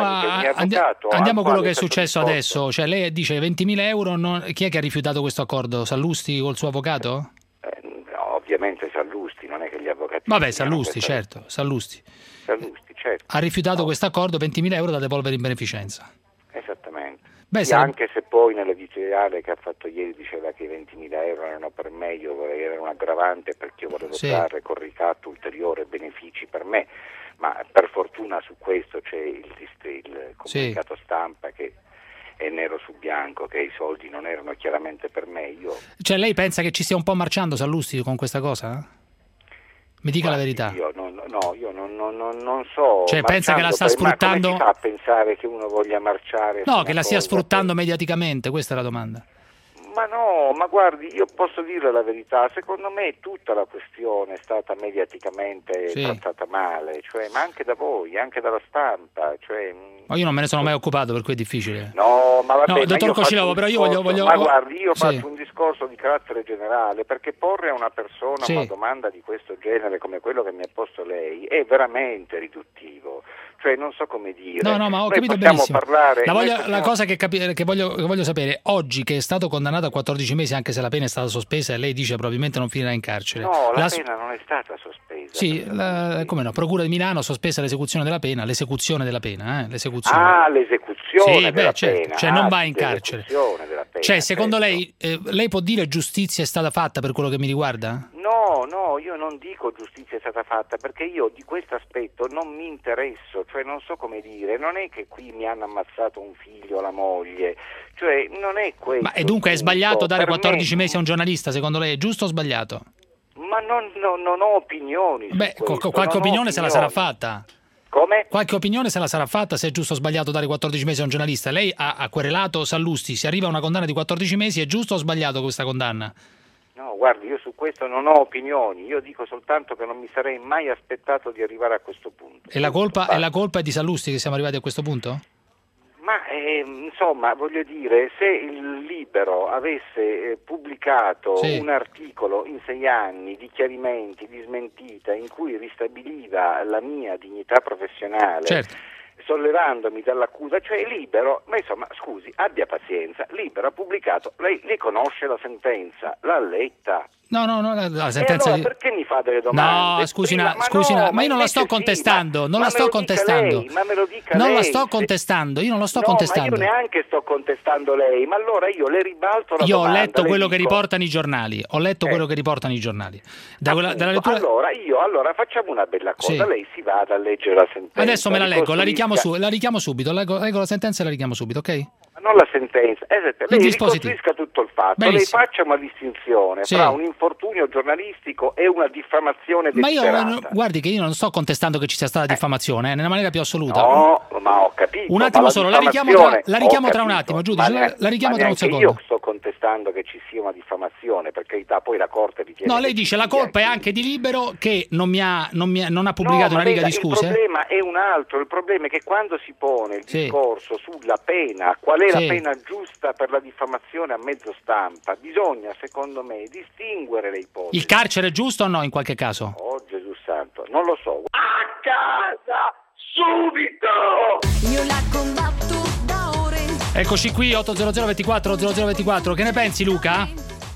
a quello che è successo adesso, cioè lei dice 20.000 euro, chi è che ha rifiutato questo accordo? Sallusti col suo avvocato? Ovviamente Sallusti, non è che gli avvocati... Vabbè, Sallusti, certo, Sallusti, certo. Ha rifiutato questo accordo, 20.000 euro da devolvere in beneficenza. Esattamente. Beh, anche se poi nell'editoriale che ha fatto ieri diceva che i 20.000 euro erano per me, era un aggravante perché io volevo trarre con ricatto ulteriori benefici per me, ma per fortuna su questo c'è il comunicato stampa che è nero su bianco, che i soldi non erano chiaramente per me. Cioè lei pensa che ci stia un po' marciando Sallusti con questa cosa? Mi dica la verità. Io non so. Cioè pensa che la sta sfruttando? Ma come si fa a pensare che uno voglia marciare? No, che la stia sfruttando mediaticamente, questa è la domanda. Ma no, ma guardi, io posso dire la verità, secondo me tutta la questione è stata mediaticamente trattata male, cioè, ma anche da voi, anche dalla stampa. Ma io non me ne sono mai occupato, per cui è difficile. No, ma vabbè, dottor Cocilovo, però io voglio... Ma guardi, io faccio un discorso di carattere generale, perché porre a una persona una domanda di questo genere, come quello che mi ha posto lei, è veramente riduttivo. Cioè, non so come dire. No, ma ho capito benissimo. La cosa che voglio sapere, oggi che è stato condannato a 14 mesi, anche se la pena è stata sospesa e lei dice probabilmente non finirà in carcere. No, la pena non è stata sospesa. Sì, come no, Procura di Milano sospesa l'esecuzione della pena, l'esecuzione della pena, l'esecuzione. Ah, l'esecuzione sì, della certo, pena. Cioè non va in carcere. Della pena, cioè, secondo lei può dire giustizia è stata fatta per quello che mi riguarda? No, io non dico giustizia è stata fatta, perché io di questo aspetto non mi interesso, cioè non so come dire, non è che qui mi hanno ammazzato un figlio o la moglie, cioè non è questo. Ma e dunque è sbagliato dare 14 mesi a un giornalista, secondo lei? È giusto o sbagliato? Ma non ho opinioni. Beh, qualche opinione se la sarà fatta. Come? Qualche opinione se la sarà fatta se è giusto o sbagliato dare 14 mesi a un giornalista. Lei ha querelato Sallusti, si arriva a una condanna di 14 mesi, è giusto o sbagliato questa condanna? No, guardi, io su questo non ho opinioni, io dico soltanto che non mi sarei mai aspettato di arrivare a questo punto. E la colpa è di Sallusti che siamo arrivati a questo punto? Ma insomma, voglio dire, se il Libero avesse pubblicato un articolo in 6 anni di chiarimenti, di smentita, in cui ristabiliva la mia dignità professionale, sollevandomi dall'accusa, cioè Libero, ma insomma, scusi, abbia pazienza, Libero ha pubblicato, lei conosce la sentenza, l'ha letta. No, la sentenza. E allora perché mi fa delle domande? No, scusi, ma io non la sto contestando, non la sto contestando. Ma me lo dica non lei. la sto contestando, io non lo sto contestando. Ma io neanche sto contestando lei, ma allora io le ribalto la io domanda. Io ho letto quello che riportano i giornali, quello che riportano i giornali. Dalla lettura... Allora facciamo una bella cosa, lei si vada a leggere la sentenza. Adesso me la leggo, la richiamo subito, leggo la sentenza e la richiamo subito, ok? Ma non la sentenza, lei ricostruisca tutto il fatto. Benissimo. Lei faccia una distinzione tra un infortunio giornalistico e una diffamazione deliberata. Ma guardi che io non sto contestando che ci sia stata diffamazione nella maniera più assoluta. No, ma ho capito. Un attimo solo, la richiamo tra un attimo, giudice, la richiamo tra un secondo. Io sto contestando che ci sia una diffamazione, per carità, poi la Corte ritiene. No, lei dice la colpa è anche di Libero che non ha pubblicato una riga di scuse. Il problema è un altro, il problema è che quando si pone il discorso sulla pena, qual è la pena giusta per la diffamazione a mezzo stampa, bisogna, secondo me, distinguere le ipotesi. Il carcere è giusto o no in qualche caso? Oh Gesù santo, non lo so. A casa, subito! Io la combatto da ore. Eccoci qui, 800 24 0024, che ne pensi Luca?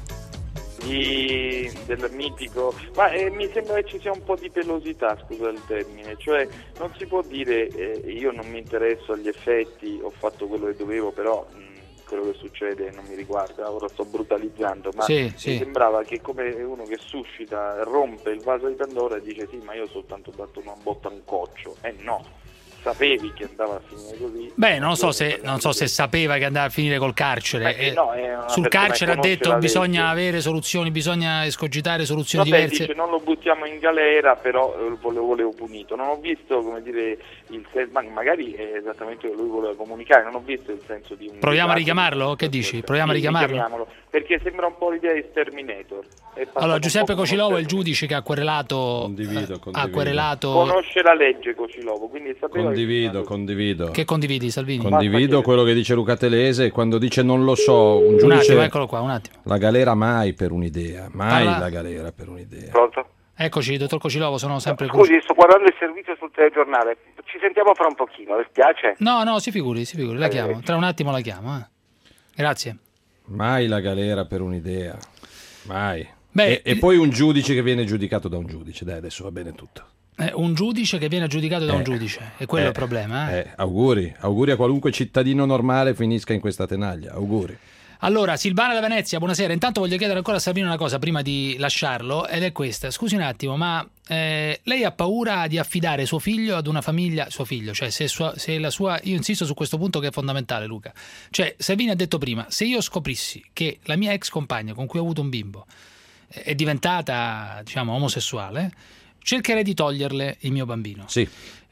Del mitico, ma mi sembra che ci sia un po' di pelosità, scusa il termine, cioè non si può dire io non mi interesso agli effetti, ho fatto quello che dovevo, però quello che succede non mi riguarda, ora sto brutalizzando, ma mi sembrava che come uno che suscita, rompe il vaso di Pandora e dice sì, ma io ho soltanto dato una botta a un coccio, no. Sapevi che andava a finire così? Beh, non so se sapeva che andava a finire col carcere. Sul carcere ha detto bisogna avere soluzioni, bisogna escogitare soluzioni diverse. Dice non lo buttiamo in galera, però lo volevo punito. Non ho visto, come dire, il senso, magari è esattamente quello che lui voleva comunicare, non ho visto il senso di un... Proviamo a richiamarlo? Che dici? Proviamo a richiamarlo? Perché sembra un po' l'idea di Terminator. Allora, Giuseppe Cocilovo è il giudice che ha querelato. Condivido. Conosce la legge Cocilovo, quindi sapeva. Condivido. Che condividi, Salvini? Condivido quello che dice Luca Telese quando dice non lo so. Un giudice. Un attimo, eccolo qua, un attimo. La galera mai per un'idea. La galera per un'idea. Pronto? Eccoci, dottor Cocilovo, sono sempre qui. Scusi, sto guardando il servizio sul telegiornale. Ci sentiamo fra un pochino, le spiace? No, si figuri, la chiamo. Tra un attimo la chiamo. Grazie. Mai la galera per un'idea. Mai. E poi un giudice che viene giudicato da un giudice. Dai, adesso va bene tutto. Un giudice che viene giudicato da un giudice, e quello è il problema. Auguri a qualunque cittadino normale finisca in questa tenaglia, auguri. Allora, Silvana da Venezia, buonasera. Intanto voglio chiedere ancora a Salvini una cosa prima di lasciarlo, ed è questa. Scusi un attimo, ma lei ha paura di affidare suo figlio ad una famiglia, cioè se la sua, io insisto su questo punto che è fondamentale, Luca. Cioè, Salvini ha detto prima, se io scoprissi che la mia ex compagna con cui ho avuto un bimbo è diventata, diciamo, omosessuale, cercherei di toglierle il mio bambino. Sì.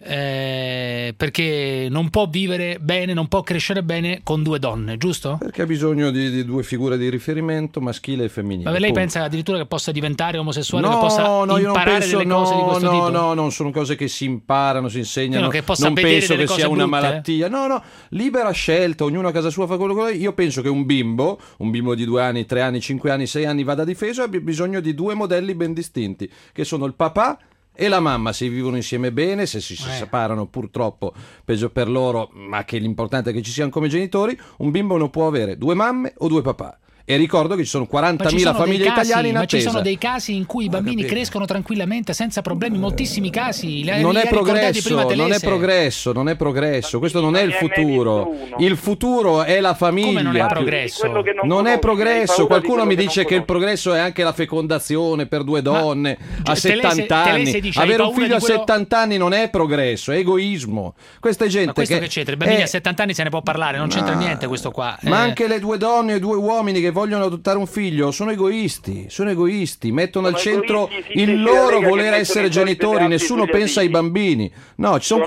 Perché non può vivere bene, non può crescere bene con 2 donne, giusto? Perché ha bisogno di 2 figure di riferimento, maschile e femminile. Ma lei pensa addirittura che possa diventare omosessuale, che possa imparare delle cose di questo tipo? No, non sono cose che si imparano, si insegnano. Che possa non penso che cose sia una brutte. malattia. No, libera scelta, ognuno a casa sua fa quello che vuole. Io penso che un bimbo di 2 anni, 3 anni, 5 anni, 6 anni vada difeso e abbia bisogno di 2 modelli ben distinti, che sono il papà e la mamma, se vivono insieme bene, se si separano purtroppo peggio per loro, ma che l'importante è che ci siano come genitori. Un bimbo non può avere 2 mamme o 2 papà. E ricordo che ci sono 40.000 famiglie italiane in attesa. Ma ci sono dei casi in cui i bambini crescono tranquillamente senza problemi, moltissimi casi. Non è progresso, questo non è il futuro. Il futuro è la famiglia. Come non è progresso? Non è progresso. Qualcuno mi dice che il progresso è anche la fecondazione per 2 donne a 70 anni. Avere un figlio a 70 anni non è progresso, è egoismo. Questa è gente ma questo che c'entra? I bambini a 70 anni se ne può parlare, non c'entra niente questo qua. Ma anche le 2 donne e 2 uomini che vogliono adottare un figlio sono egoisti, mettono al centro il loro voler essere genitori, nessuno pensa ai bambini. No, ci sono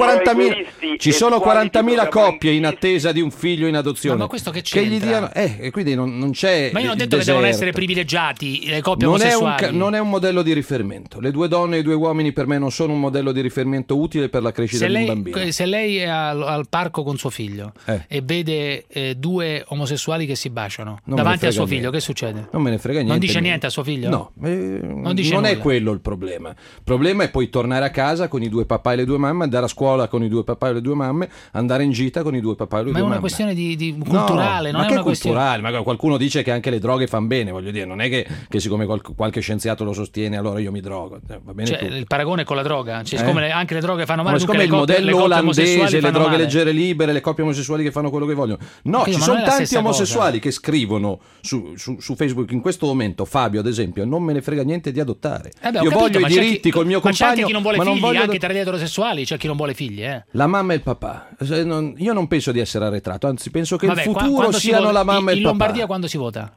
40.000 coppie in attesa di un figlio in adozione. Ma questo che c'entra? Che gli diano, quindi non c'è. Ma io non ho detto che devono essere privilegiati le coppie omosessuali. Non è un modello di riferimento. Le 2 donne e i 2 uomini per me non sono un modello di riferimento utile per la crescita di un bambino. Se lei è al parco con suo figlio e vede 2 omosessuali che si baciano davanti a suo figlio, che succede? Non me ne frega niente. Non dice niente a suo figlio? No, non è quello il problema. Il problema è poi tornare a casa con i 2 papà e le 2 mamme, andare a scuola con i 2 papà e le 2 mamme, andare in gita con i 2 papà e le 2 mamme. Ma è una questione di culturale, non ma è che una culturale? Ma qualcuno dice che anche le droghe fanno bene, voglio dire, non è che siccome qualche scienziato lo sostiene allora io mi drogo. Va bene, il paragone con la droga, siccome anche le droghe fanno male, siccome il modello olandese, le droghe leggere libere, le coppie omosessuali che fanno quello che vogliono. No, ci sono tanti omosessuali che scrivono su Facebook in questo momento, Fabio ad esempio, non me ne frega niente di adottare. Io voglio i diritti col mio compagno. Ma c'è anche chi non vuole figli, anche tra gli eterosessuali c'è chi non vuole figli. La mamma e il papà. Io non penso di essere arretrato, anzi penso che il futuro siano la mamma e il papà. In Lombardia quando si vota?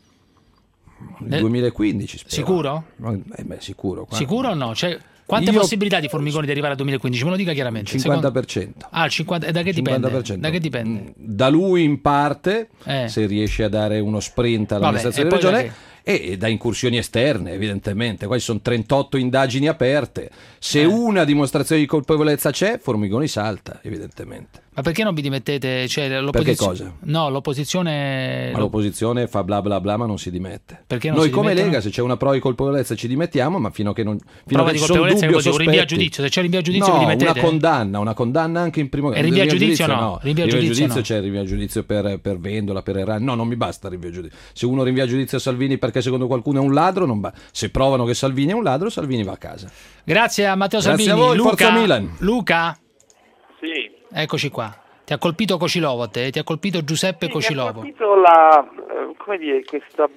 Nel 2015 spero. Sicuro? Sicuro. Sicuro o no? Quante possibilità di Formigoni di arrivare al 2015? Me lo dica chiaramente. 50%. Il 50%. Da che dipende? 50%. Da che dipende? Da lui in parte, se riesce a dare uno sprint all'amministrazione di regione, e da incursioni esterne, evidentemente. Qua ci sono 38 indagini aperte. Se una dimostrazione di colpevolezza c'è, Formigoni salta, evidentemente. Ma perché non vi dimettete? Perché cosa? No, l'opposizione... Ma l'opposizione fa bla bla bla ma non si dimette. Perché non Noi si come dimettono? Lega, se c'è una prova di colpevolezza ci dimettiamo, ma fino a che non... Prova di colpevolezza che un rinvio a giudizio. Se c'è rinvio a giudizio vi dimettete? una condanna anche in primo grado. E rinvio a giudizio no? Rinvio a giudizio c'è, rinvio a giudizio per vendola, per errare. No, non mi basta rinvio a giudizio. Se uno rinvia a giudizio a Salvini perché secondo qualcuno è un ladro, non va. Se provano che Salvini è un ladro, Salvini va a casa. Grazie a Matteo Salvini. Grazie a voi, Luca, Forza Milan. Luca? Sì. Eccoci qua. Ti ha colpito Cocilovo a te? Ti ha colpito Giuseppe Cocilovo? Mi ha colpito questa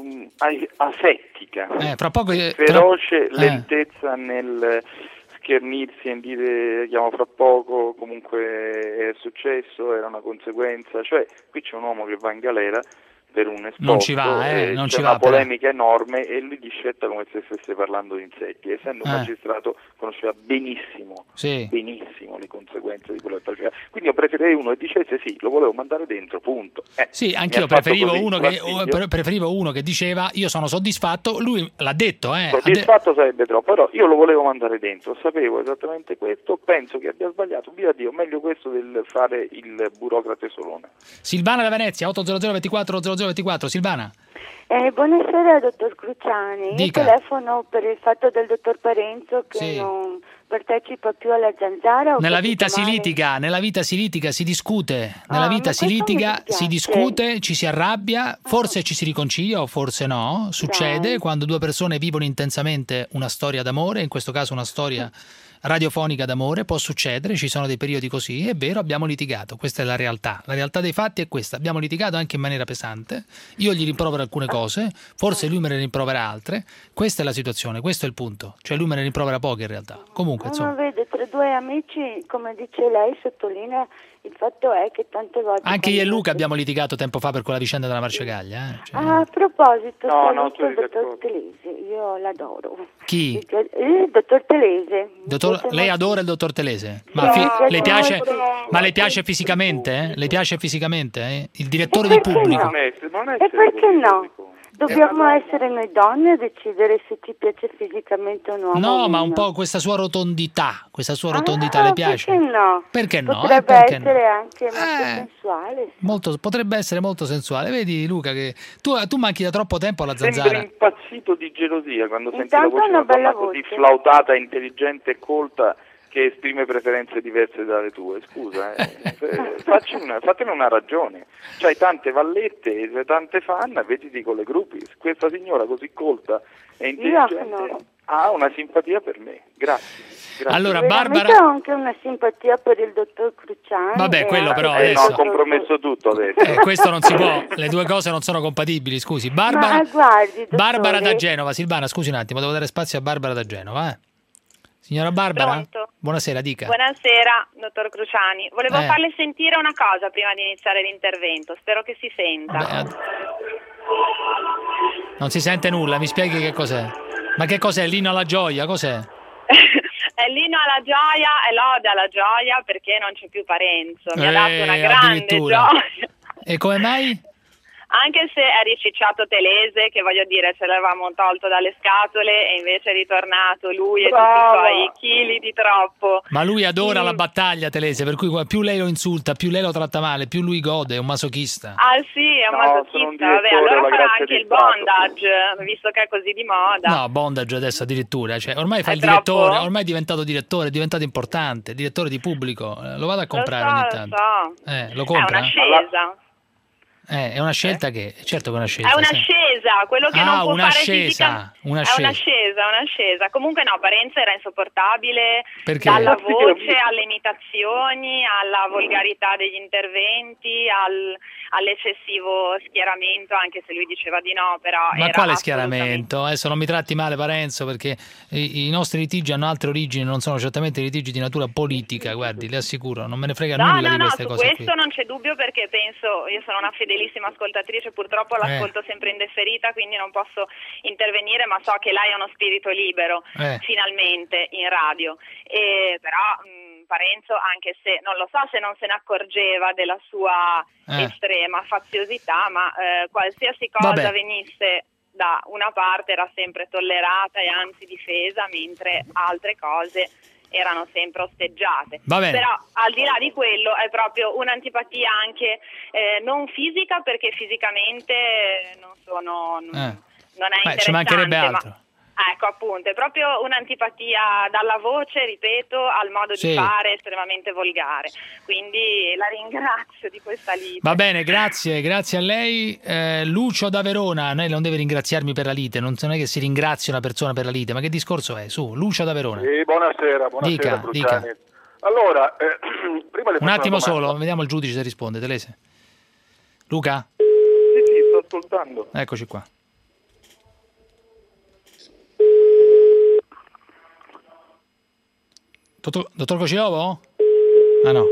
asettica, fra poco, feroce lentezza nel schernirsi e dire chiamo fra poco, comunque è successo, era una conseguenza, cioè qui c'è un uomo che va in galera per un esposto, non ci va, non c'è ci una va, polemica enorme e lui discetta come se stesse parlando di insetti, essendo un magistrato conosceva benissimo le conseguenze di quello che faceva, quindi io preferirei uno che dicesse sì, lo volevo mandare dentro, punto. Sì, anch'io preferivo uno che diceva io sono soddisfatto, lui l'ha detto. Soddisfatto sarebbe troppo, però io lo volevo mandare dentro, sapevo esattamente questo, penso che abbia sbagliato, via Dio, meglio questo del fare il burocrate solone. Silvana da Venezia, 800 24 0024, Silvana. Buonasera dottor Cruciani, Dica. Io telefono per il fatto del dottor Parenzo che non partecipa più alla zanzara. Nella vita si litiga, si discute, si discute, ci si arrabbia, forse ci si riconcilia o forse no, succede quando 2 persone vivono intensamente una storia d'amore, in questo caso una storia radiofonica d'amore, può succedere, ci sono dei periodi così, è vero, abbiamo litigato, questa è la realtà dei fatti è questa, abbiamo litigato anche in maniera pesante, io gli rimprovero alcune cose, forse lui me ne rimprovera altre, questa è la situazione, questo è il punto, cioè lui me ne rimprovera poche in realtà, comunque insomma. Vede, tra 2 amici, come dice lei, sottolinea, il fatto è che tante volte... Anche io e Luca abbiamo litigato tempo fa per quella vicenda della Marcegaglia. A proposito, il dottor Telese, io l'adoro. Chi? Il dottor Telese. Lei adora il dottor Telese? Ma le piace fisicamente? Le piace fisicamente? Il direttore del pubblico? E perché no? Dobbiamo essere noi donne a decidere se ci piace fisicamente un uomo. No, ma un po' questa sua rotondità le piace? Perché no? Perché no? Potrebbe essere anche molto sensuale. Potrebbe essere molto sensuale. Vedi Luca che tu manchi da troppo tempo alla zanzara. Sembri impazzito di gelosia quando senti la voce di flautata, intelligente e colta che esprime preferenze diverse dalle tue, scusa, fatene una ragione. C'hai tante vallette, tante fan, vediti con le groupies. Questa signora così colta e intelligente ha una simpatia per me. Grazie. Allora, Veramente Barbara... ho anche una simpatia per il dottor Cruciani. Vabbè, quello però adesso... ha compromesso tutto adesso. Questo non si può, le due cose non sono compatibili, scusi. Barbara, guardi, Barbara da Genova. Silvana, scusi un attimo, devo dare spazio a Barbara da Genova. Signora Barbara? Pronto? Buonasera, dica. Buonasera, dottor Cruciani. Volevo farle sentire una cosa prima di iniziare l'intervento, spero che si senta. Non si sente nulla, mi spieghi che cos'è? Ma che cos'è? L'inno alla gioia? Cos'è? È l'inno alla gioia, è l'ode alla gioia perché non c'è più Parenzo. Mi ha dato una grande gioia. E come mai? Anche se è ricicciato Telese, che voglio dire ce l'avevamo tolto dalle scatole e invece è ritornato lui e tutti i suoi chili di troppo. Ma lui adora la battaglia, Telese, per cui più lei lo insulta, più lei lo tratta male, più lui gode, è un masochista. Ah sì, è un masochista, vabbè, allora farà anche il bondage, visto che è così di moda. No, bondage adesso addirittura, cioè ormai fa il direttore, ormai è diventato direttore, è diventato importante, direttore di pubblico, lo vado a comprare ogni tanto. Lo compra? È un'ascesa. È una scelta che, certo che è una scelta. È un'ascesa, quello che non può fare fisicamente. È un'ascesa. un'ascesa. Comunque no, Parenzo era insopportabile. Perché? Dalla voce alle imitazioni, alla volgarità degli interventi, all'eccessivo schieramento, anche se lui diceva di no, però ma era quale schieramento? Adesso non mi tratti male, Parenzo, perché i nostri litigi hanno altre origini, non sono certamente litigi di natura politica, guardi, le assicuro, non me ne frega nulla di queste cose. No, su questo non c'è dubbio, perché penso, io sono una fedelissima ascoltatrice, purtroppo l'ascolto sempre in differita, quindi non posso intervenire, ma so che lei ha uno spirito libero, finalmente, in radio. Però Parenzo, anche se non lo so se non se ne accorgeva della sua estrema faziosità, ma qualsiasi cosa venisse da una parte era sempre tollerata e anzi difesa, mentre altre cose erano sempre osteggiate. Però al di là di quello è proprio un'antipatia anche non fisica, perché fisicamente non è interessante, ci mancherebbe altro. Ecco, appunto, è proprio un'antipatia dalla voce, ripeto, al modo di fare estremamente volgare. Quindi la ringrazio di questa lite. Va bene, grazie a lei. Lucio da Verona, lei non deve ringraziarmi per la lite, non è che si ringrazia una persona per la lite, ma che discorso è? Su, Lucio da Verona. Buonasera, dica. Allora, prima le un attimo solo, vediamo il giudice se risponde. Telese. Luca? Sì, sto ascoltando. Eccoci qua. Dottor Cocilovo? Ah no.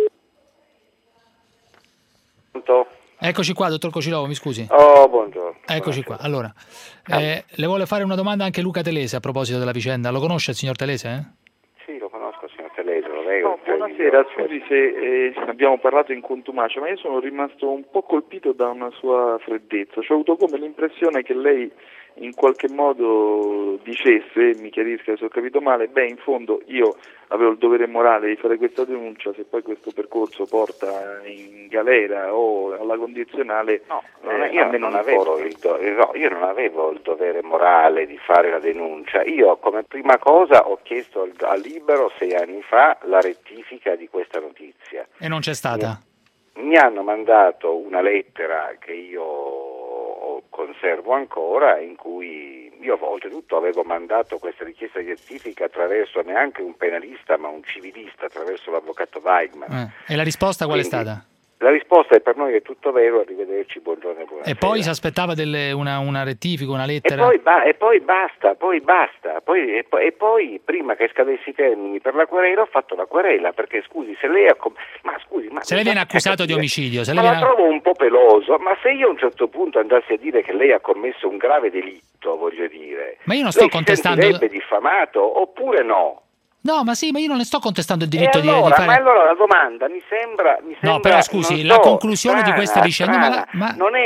Eccoci qua, dottor Cocilovo, mi scusi. Oh, buongiorno. Eccoci qua. Allora, le vuole fare una domanda anche Luca Telese a proposito della vicenda. Lo conosce il signor Telese? Sì, lo conosco, signor Telese, lo leggo. Buonasera, scusi se abbiamo parlato in contumacia, ma io sono rimasto un po' colpito da una sua freddezza. Ho avuto come l'impressione che lei in qualche modo dicesse, mi chiarisca se ho capito male, in fondo io avevo il dovere morale di fare questa denuncia, se poi questo percorso porta in galera o alla condizionale, io non avevo il dovere morale di fare la denuncia. Io come prima cosa ho chiesto a Libero 6 anni fa la rettifica di questa notizia. E non c'è stata? Mi hanno mandato una lettera che io conservo ancora, in cui io oltretutto avevo mandato questa richiesta di rettifica attraverso neanche un penalista ma un civilista, attraverso l'avvocato Weigman. E la risposta qual è stata? La risposta è: per noi è tutto vero, arrivederci, buongiorno e buonasera. E poi si aspettava una rettifica, una lettera? E poi basta. E poi prima che scadessi i termini per la querela ho fatto la querela, perché scusi, se lei se lei viene accusato di omicidio, la trovo un po' peloso, ma se io a un certo punto andassi a dire che lei ha commesso un grave delitto, voglio dire, ma io non sto contestando, lei si sentirebbe diffamato oppure no? No, ma sì, ma io non ne sto contestando il diritto di fare... Ma allora la domanda mi sembra no, però scusi, la conclusione di questa vicenda... Non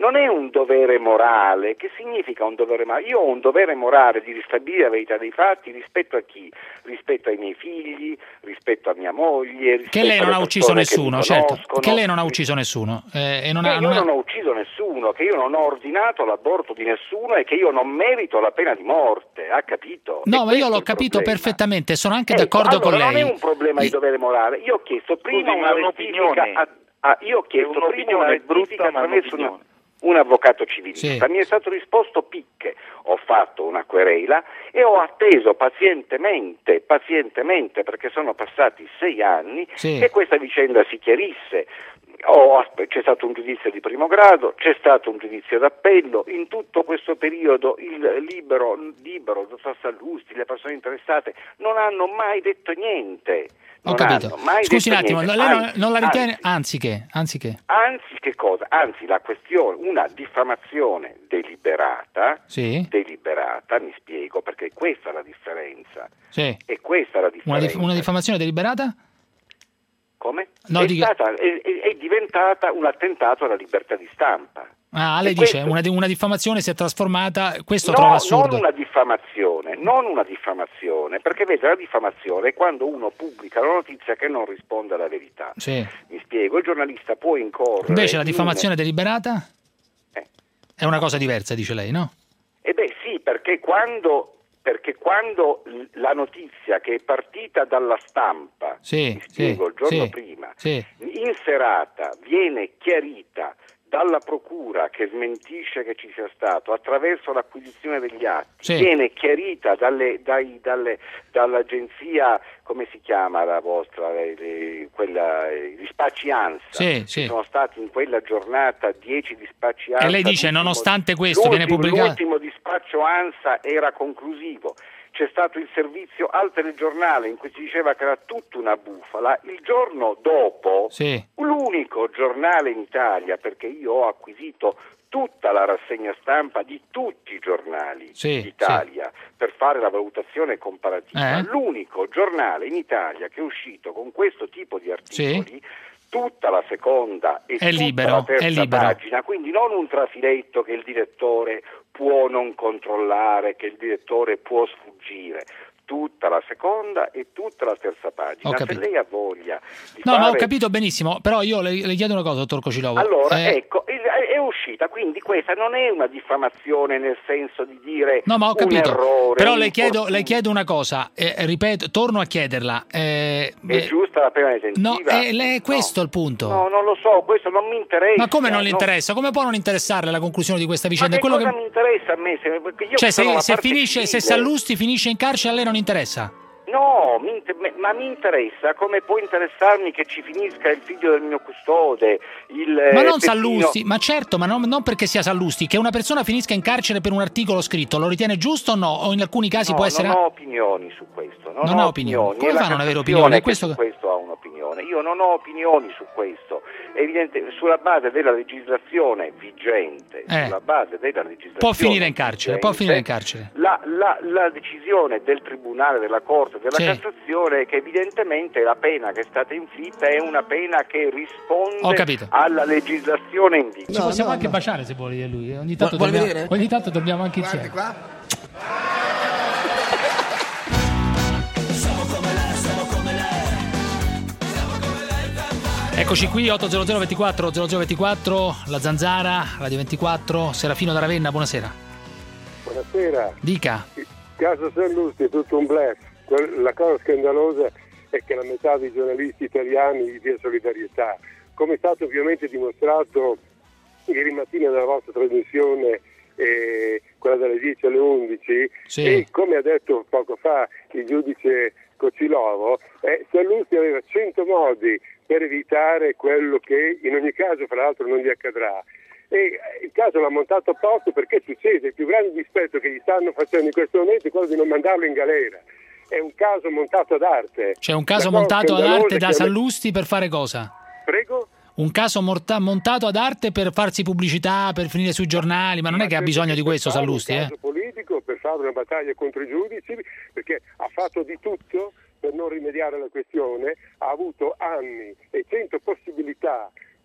non è un dovere morale. Che significa un dovere morale? Io ho un dovere morale di ristabilire la verità dei fatti rispetto a chi? Rispetto ai miei figli, rispetto a mia moglie, che lei non ha ucciso nessuno, certo, che lei non ha ucciso nessuno non ho ucciso nessuno, che io non ho ordinato l'aborto di nessuno e che io non merito la pena di morte, ha capito? No, ma io l'ho capito perfettamente, sono anche d'accordo con lei. Non è un problema di dovere morale. Io ho chiesto prima una rettifica, io ho chiesto prima una rettifica attraverso un avvocato civilista. Mi è stato risposto picche. Ho fatto una querela e ho atteso pazientemente, perché sono passati 6 anni, che questa vicenda si chiarisse. C'è stato un giudizio di primo grado, c'è stato un giudizio d'appello. In tutto questo periodo il libero, dottor Sallusti, le persone interessate non hanno mai detto niente. Ho capito. Scusi un attimo, lei non la ritiene? Anzi che cosa? Anzi, la questione, una diffamazione deliberata, mi spiego, perché questa è la differenza. E questa è la differenza. Una diffamazione deliberata? Come? No, è diventata un attentato alla libertà di stampa. Lei dice una diffamazione si è trasformata, questo trova assurdo. Non una diffamazione, perché vede, la diffamazione è quando uno pubblica una notizia che non risponde alla verità. Mi spiego, il giornalista può incorrere. Invece la diffamazione deliberata è una cosa diversa, dice lei, no? Sì, perché quando la notizia che è partita dalla stampa, mi spiego, il giorno prima, in serata viene chiarita dalla procura che smentisce che ci sia stato attraverso l'acquisizione degli atti, viene chiarita dall'agenzia, come si chiama la vostra, i dispacci ANSA, ci sono stati in quella giornata 10 dispacci ANSA. E lei dice, nonostante questo viene pubblicato? L'ultimo dispaccio ANSA era conclusivo. C'è stato il servizio al telegiornale in cui si diceva che era tutta una bufala. Il giorno dopo, l'unico giornale in Italia, perché io ho acquisito tutta la rassegna stampa di tutti i giornali d'Italia per fare la valutazione comparativa, l'unico giornale in Italia che è uscito con questo tipo di articoli, tutta la seconda e tutta la terza pagina, quindi non un trafiletto che il direttore può non controllare, che il direttore può sfuggire, tutta la seconda e tutta la terza pagina. Se lei ha voglia di ma ho capito benissimo, però io le chiedo una cosa, dottor Cocilovo. Allora, ecco, è uscita, quindi questa non è una diffamazione nel senso di dire ma ho capito. Un errore. Però le chiedo una cosa, ripeto, torno a chiederla. È giusta la pena detentiva? Questo è il punto. No, non lo so, questo non mi interessa. Ma come non le interessa? Come può non interessarle la conclusione di questa vicenda? Ma cosa mi interessa a me? Se Sallusti finisce in carcere, a lei non interessa? No, ma mi interessa come può interessarmi che ci finisca il figlio del mio custode, ma non Sallusti, ma certo, ma non perché sia Sallusti, che una persona finisca in carcere per un articolo scritto, lo ritiene giusto o no? O in alcuni casi può essere... Non ho opinioni su questo. Non ho opinioni. Come fa a non avere opinioni? Su questo ha un'opinione. Io non ho opinioni su questo. Evidente, sulla base della legislazione vigente, può finire in carcere, La decisione del tribunale, della Corte, della Cassazione è che evidentemente la pena che è stata inflitta è una pena che risponde alla legislazione in vigore. Ci possiamo anche baciare se vuole lui. Ogni tanto dormiamo anche insieme. Eccoci qui, 800 24 0024, la Zanzara, Radio 24, Serafino da Ravenna, buonasera. Buonasera. Dica. Il caso Sallusti è tutto un bluff. La cosa scandalosa è che la metà dei giornalisti italiani gli dia solidarietà, come è stato ovviamente dimostrato ieri mattina nella vostra trasmissione, quella dalle 10 alle 11, e come ha detto poco fa il giudice Cocilovo, Sallusti aveva 100 modi per evitare quello che in ogni caso fra l'altro non gli accadrà, e il caso l'ha montato apposta perché succede. Il più grande dispetto che gli stanno facendo in questo momento è quello di non mandarlo in galera. È un caso montato ad arte. C'è un caso montato ad arte da Sallusti per fare cosa? Prego? Un caso montato ad arte per farsi pubblicità, per finire sui giornali, ma non è che ha bisogno di questo Sallusti, un caso politico, per fare una battaglia contro i giudici, perché ha fatto di tutto per non rimediare alla questione, ha avuto anni e 100 possibilità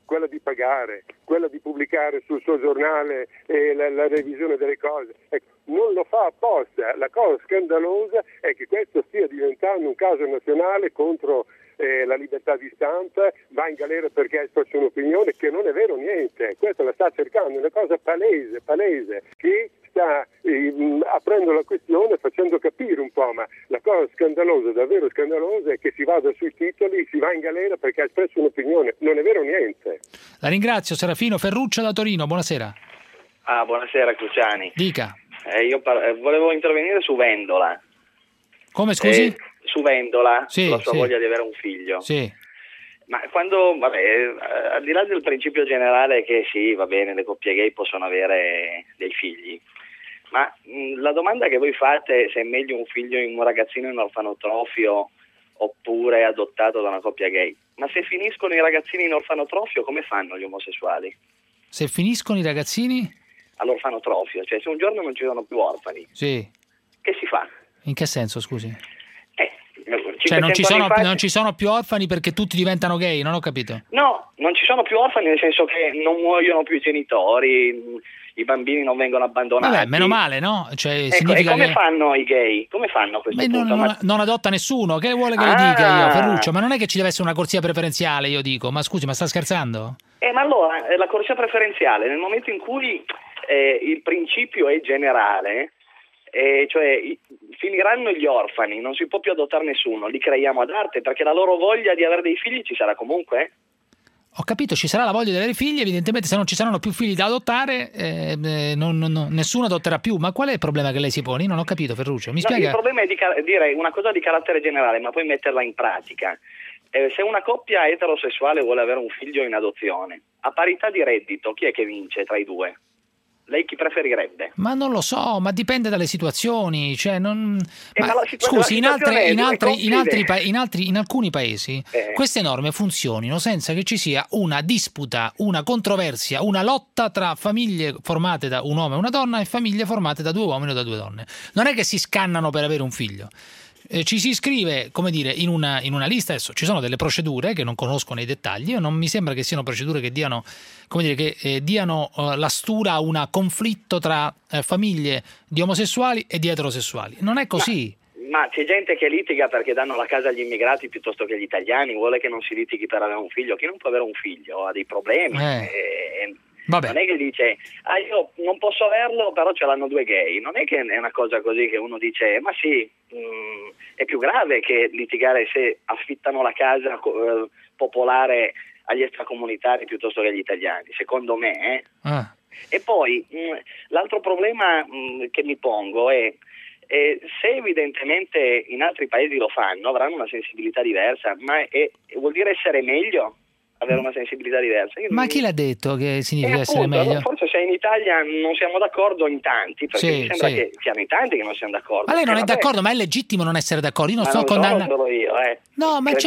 quella di pagare, quella di pubblicare sul suo giornale la revisione delle cose. Non lo fa apposta. La cosa scandalosa è che questo stia diventando un caso nazionale contro la libertà di stampa, va in galera perché ha espresso un'opinione, che non è vero niente. Questo la sta cercando, è una cosa palese, che sta aprendo la questione, facendo capire un po', ma la cosa scandalosa, davvero scandalosa, è che si vada sui titoli, si va in galera perché ha espresso un'opinione, non è vero niente. La ringrazio. Serafino Ferruccio da Torino, buonasera. Buonasera Cruciani. Dica. Io volevo intervenire su Vendola. Come, scusi? Su Vendola, sì, sulla sua sì. voglia di avere un figlio. Sì. Ma quando, al di là del principio generale che sì, va bene, le coppie gay possono avere dei figli, ma la domanda che voi fate è se è meglio un figlio in un ragazzino in orfanotrofio oppure adottato da una coppia gay. Ma se finiscono i ragazzini in orfanotrofio, come fanno gli omosessuali? Se finiscono i ragazzini? All'orfanotrofio, cioè se un giorno non ci sono più orfani, sì. Che si fa? In che senso, scusi? Cioè non ci sono più orfani perché tutti diventano gay, non ho capito. No, non ci sono più orfani nel senso che non muoiono più i genitori, i bambini non vengono abbandonati. Vabbè, meno male, no? Cioè, ecco, significa e come che... fanno i gay? Come fanno a questo punto? Non adotta nessuno, che vuole che le dica io, Ferruccio? Ma non è che ci deve essere una corsia preferenziale, io dico. Ma scusi, ma sta scherzando? Ma allora, la corsia preferenziale, nel momento in cui il principio è generale, cioè finiranno gli orfani, non si può più adottare nessuno, li creiamo ad arte perché la loro voglia di avere dei figli ci sarà comunque. Ho capito, ci sarà la voglia di avere figli, evidentemente se non ci saranno più figli da adottare nessuno adotterà più, ma qual è il problema che lei si pone? Io non ho capito, Ferruccio, mi spiega? Il problema è dire una cosa di carattere generale ma poi metterla in pratica. Se una coppia eterosessuale vuole avere un figlio in adozione, a parità di reddito, chi è che vince tra i due? Lei chi preferirebbe? Ma non lo so, ma dipende dalle situazioni. Cioè non... Scusi, in alcuni paesi queste norme funzionino senza che ci sia una disputa, una controversia, una lotta tra famiglie formate da un uomo e una donna e famiglie formate da due uomini o da due donne. Non è che si scannano per avere un figlio. Ci si iscrive, come dire, in una lista. Adesso ci sono delle procedure che non conosco nei dettagli, non mi sembra che siano procedure che diano, come dire, che diano la stura a un conflitto tra famiglie di omosessuali e di eterosessuali. Non è così. Ma c'è gente che litiga perché danno la casa agli immigrati piuttosto che agli italiani, vuole che non si litighi per avere un figlio. Chi non può avere un figlio ha dei problemi. Vabbè. Non è che dice io non posso averlo però ce l'hanno due gay, non è che è una cosa così che uno dice ma sì, è più grave che litigare se affittano la casa popolare agli extracomunitari piuttosto che agli italiani, secondo me. E poi l'altro problema che mi pongo è se evidentemente in altri paesi lo fanno avranno una sensibilità diversa, ma vuol dire essere meglio? Avere una sensibilità diversa. Ma chi l'ha detto che significa appunto, essere meglio? Forse se in Italia non siamo d'accordo in tanti, perché mi sembra che siamo in tanti che non siamo d'accordo. Ma lei non è d'accordo, ma è legittimo non essere d'accordo. Io non sto condannando. Solo io, No, ma,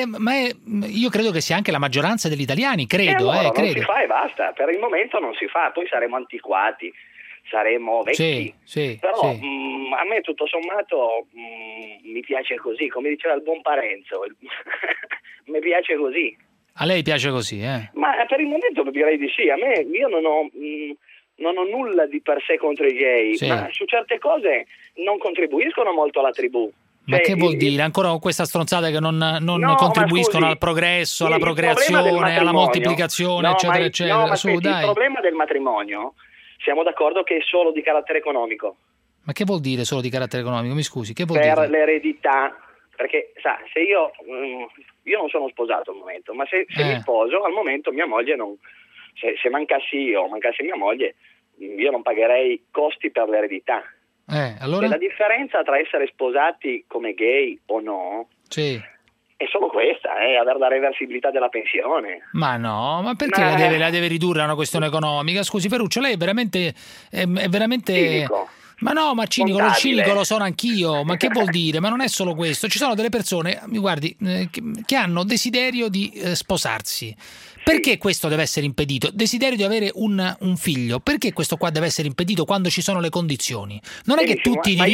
io credo che sia anche la maggioranza degli italiani, credo. Allora, credo. Non si fa e basta, per il momento non si fa, poi saremo antiquati, saremo vecchi. Però a me tutto sommato mi piace così, come diceva il buon Parenzo, mi piace così. A lei piace così, Ma per il momento direi di sì. Io non ho nulla di per sé contro i gay, ma su certe cose non contribuiscono molto alla tribù. Ma che vuol dire? Ancora con questa stronzata che non contribuiscono al progresso, alla procreazione, alla moltiplicazione, eccetera, eccetera. Il problema del matrimonio, siamo d'accordo che è solo di carattere economico. Ma che vuol dire solo di carattere economico? Mi scusi, che vuol dire? Per l'eredità, perché se io non sono sposato al momento, ma se mi sposo al momento mia moglie non, se mancassi io o mancassi mia moglie, io non pagherei costi per l'eredità. Allora? E la differenza tra essere sposati come gay o no è solo questa, avere la reversibilità della pensione. Ma no, ma perché la deve ridurre a una questione economica? Scusi Ferruccio, lei è veramente cinico. Ma no, ma cinico lo sono anch'io, ma che vuol dire? Ma non è solo questo, ci sono delle persone, guardi, che hanno desiderio di sposarsi. Perché questo deve essere impedito? Desiderio di avere un figlio, perché questo qua deve essere impedito quando ci sono le condizioni? Non è che tutti i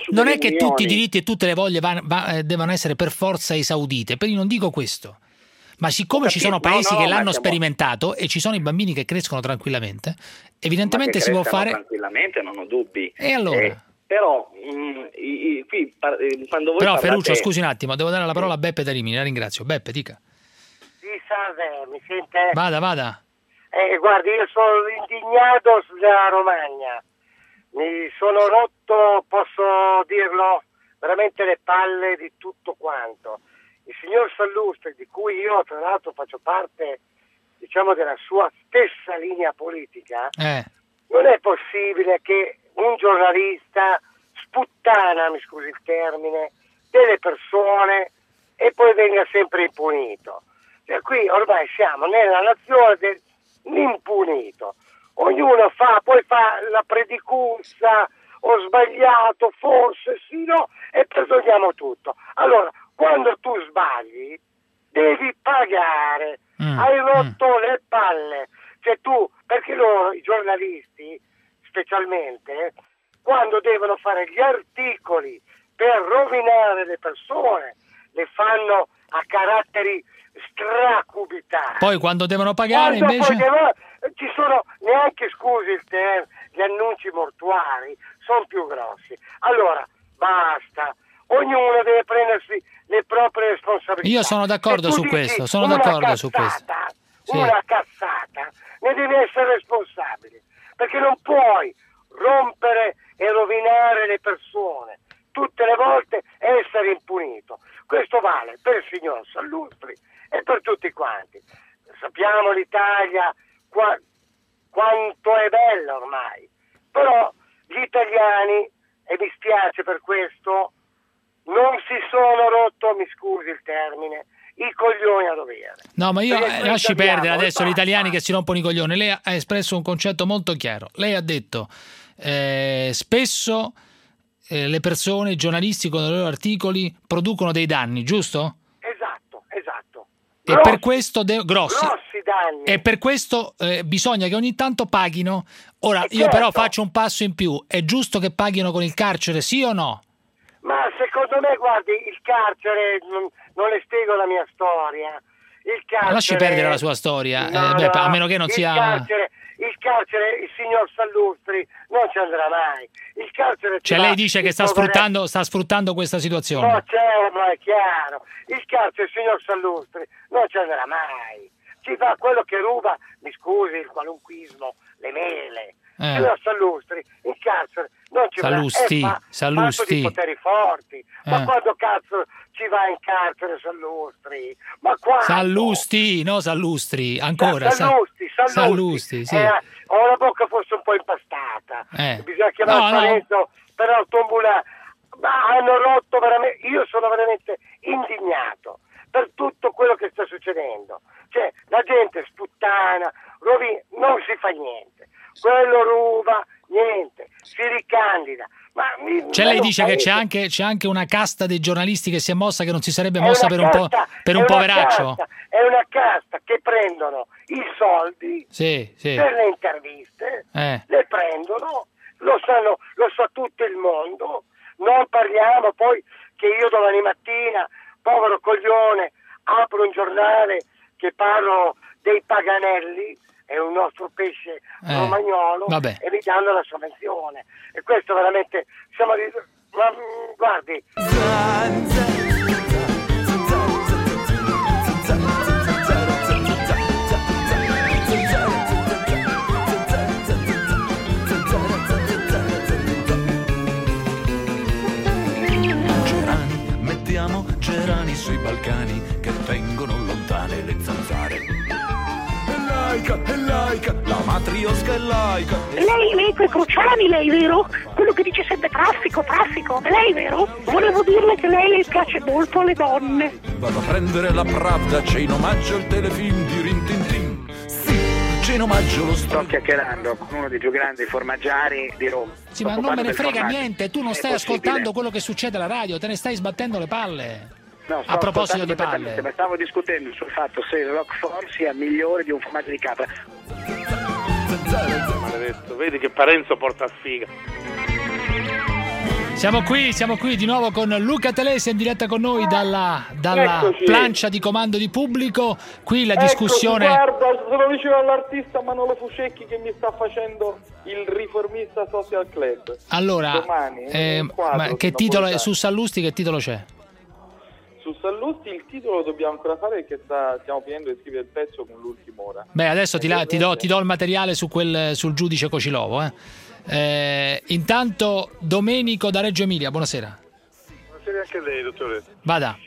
diritti e tutte le voglie devono essere per forza esaudite, io non dico questo. Ma siccome ci sono paesi che l'hanno sperimentato e ci sono i bambini che crescono tranquillamente, evidentemente si può fare tranquillamente, non ho dubbi. E allora? Però qui quando voi parlate... Ferruccio, scusi un attimo, devo dare la parola a Beppe da Rimini, la ringrazio. Beppe, dica. Sì, salve, mi sente? Vada. Guardi, io sono indignato sulla Romagna. Mi sono rotto, posso dirlo, veramente le palle di tutto quanto. Il signor Sallustri, di cui io tra l'altro faccio parte, diciamo, della sua stessa linea politica, non è possibile che un giornalista sputtana, mi scusi il termine, delle persone e poi venga sempre impunito. Cioè, qui ormai siamo nella nazione dell'impunito. Ognuno poi fa la predicuzza, ho sbagliato, forse sì, no, e perdoniamo tutto. Allora, quando tu sbagli, devi pagare. Hai rotto le palle. Cioè tu, perché loro, i giornalisti, specialmente, quando devono fare gli articoli per rovinare le persone, le fanno a caratteri stracubitari. Poi quando devono pagare invece... ci sono, neanche scusi il termine, gli annunci mortuari sono più grossi. Allora, basta. Ognuno deve prendersi le proprie responsabilità. Io sono d'accordo su questo, Una cazzata, ne devi essere responsabile, perché non puoi rompere e rovinare le persone tutte le volte e essere impunito. Questo vale per il signor Sallustri e per tutti quanti. Sappiamo l'Italia quanto è bella ormai, però gli italiani, e mi spiace per questo, non si sono rotto, mi scusi il termine, i coglioni a dovere. No, ma io lasci perdere adesso gli italiani che si rompono i coglioni. Lei ha espresso un concetto molto chiaro. Lei ha detto spesso le persone, i giornalisti con i loro articoli producono dei danni, giusto? Esatto. E Grossi, per questo grossi danni. E per questo bisogna che ogni tanto paghino. Ora, io però faccio un passo in più. È giusto che paghino con il carcere, sì o no? Ma secondo me, guardi, il carcere, non le spiego la mia storia. Il carcere, lasci perdere la sua storia, a meno che non sia... Il carcere, il signor Sallustri non ci andrà mai. Il carcere lei dice che sta sfruttando questa situazione. No, certo, è chiaro. Il carcere, il signor Sallustri non ci andrà mai. Ci va quello che ruba, mi scusi il qualunquismo, le mele. Il signor Sallustri in carcere non ci va. Sallusti. Di poteri forti. Ma quando cazzo ci va in carcere Sallustri? Ma quando? Sallusti, no Sallustri, ancora. Sallusti, sì. Ho la bocca forse un po' impastata. Bisogna chiamare Parenzo, però tombula. Ma hanno rotto veramente. Io sono veramente indignato per tutto quello che sta succedendo. Cioè, la gente sputtana, non si fa niente. Quello ruba, niente, si ricandida. Lei dice che c'è anche una casta dei giornalisti che si è mossa, che non si sarebbe mossa per un poveraccio. È una casta che prendono i soldi per le interviste, le prendono, lo sa tutto il mondo. Non parliamo poi che io domani mattina, povero coglione, apro un giornale che parlo dei Paganelli, è un nostro pesce romagnolo, e mi danno la sovvenzione. E questo veramente ma guardi. Mettiamo gerani sui Balcani che tengono lontane le zanzare. È laica, la matriosca è laica. Lei quei Cruciani, lei, vero? Quello che dice sempre traffico, è lei, vero? Volevo dirle che lei le piace molto alle donne. Vado a prendere la Pravda, c'è in omaggio il telefilm di Rin Tin Tin. Sì, c'è in omaggio lo sto chiacchierando con uno dei più grandi formaggiari di Roma. Sì, ma non me ne frega niente, tu non stai ascoltando quello che succede alla radio, te ne stai sbattendo le palle. No, a proposito di palle, ma stavo discutendo sul fatto se il Roquefort sia migliore di un formaggio di capra. Maledetto, vedi che Parenzo porta sfiga. Siamo qui di nuovo con Luca Telese in diretta con noi dalla plancia di comando di Pubblico. Qui la discussione. Guarda, se lo diceva all'artista Manolo Fucecchi che mi sta facendo il Riformista Social Club. Allora, domani, ma che titolo è su Sallusti? Che titolo c'è? Su Sallusti il titolo lo dobbiamo ancora fare perché stiamo finendo di scrivere il pezzo con l'ultima ora. Beh, adesso ti do il materiale sul giudice Cocilovo. Intanto Domenico da Reggio Emilia, buonasera. Buonasera anche a lei, dottore. Vada.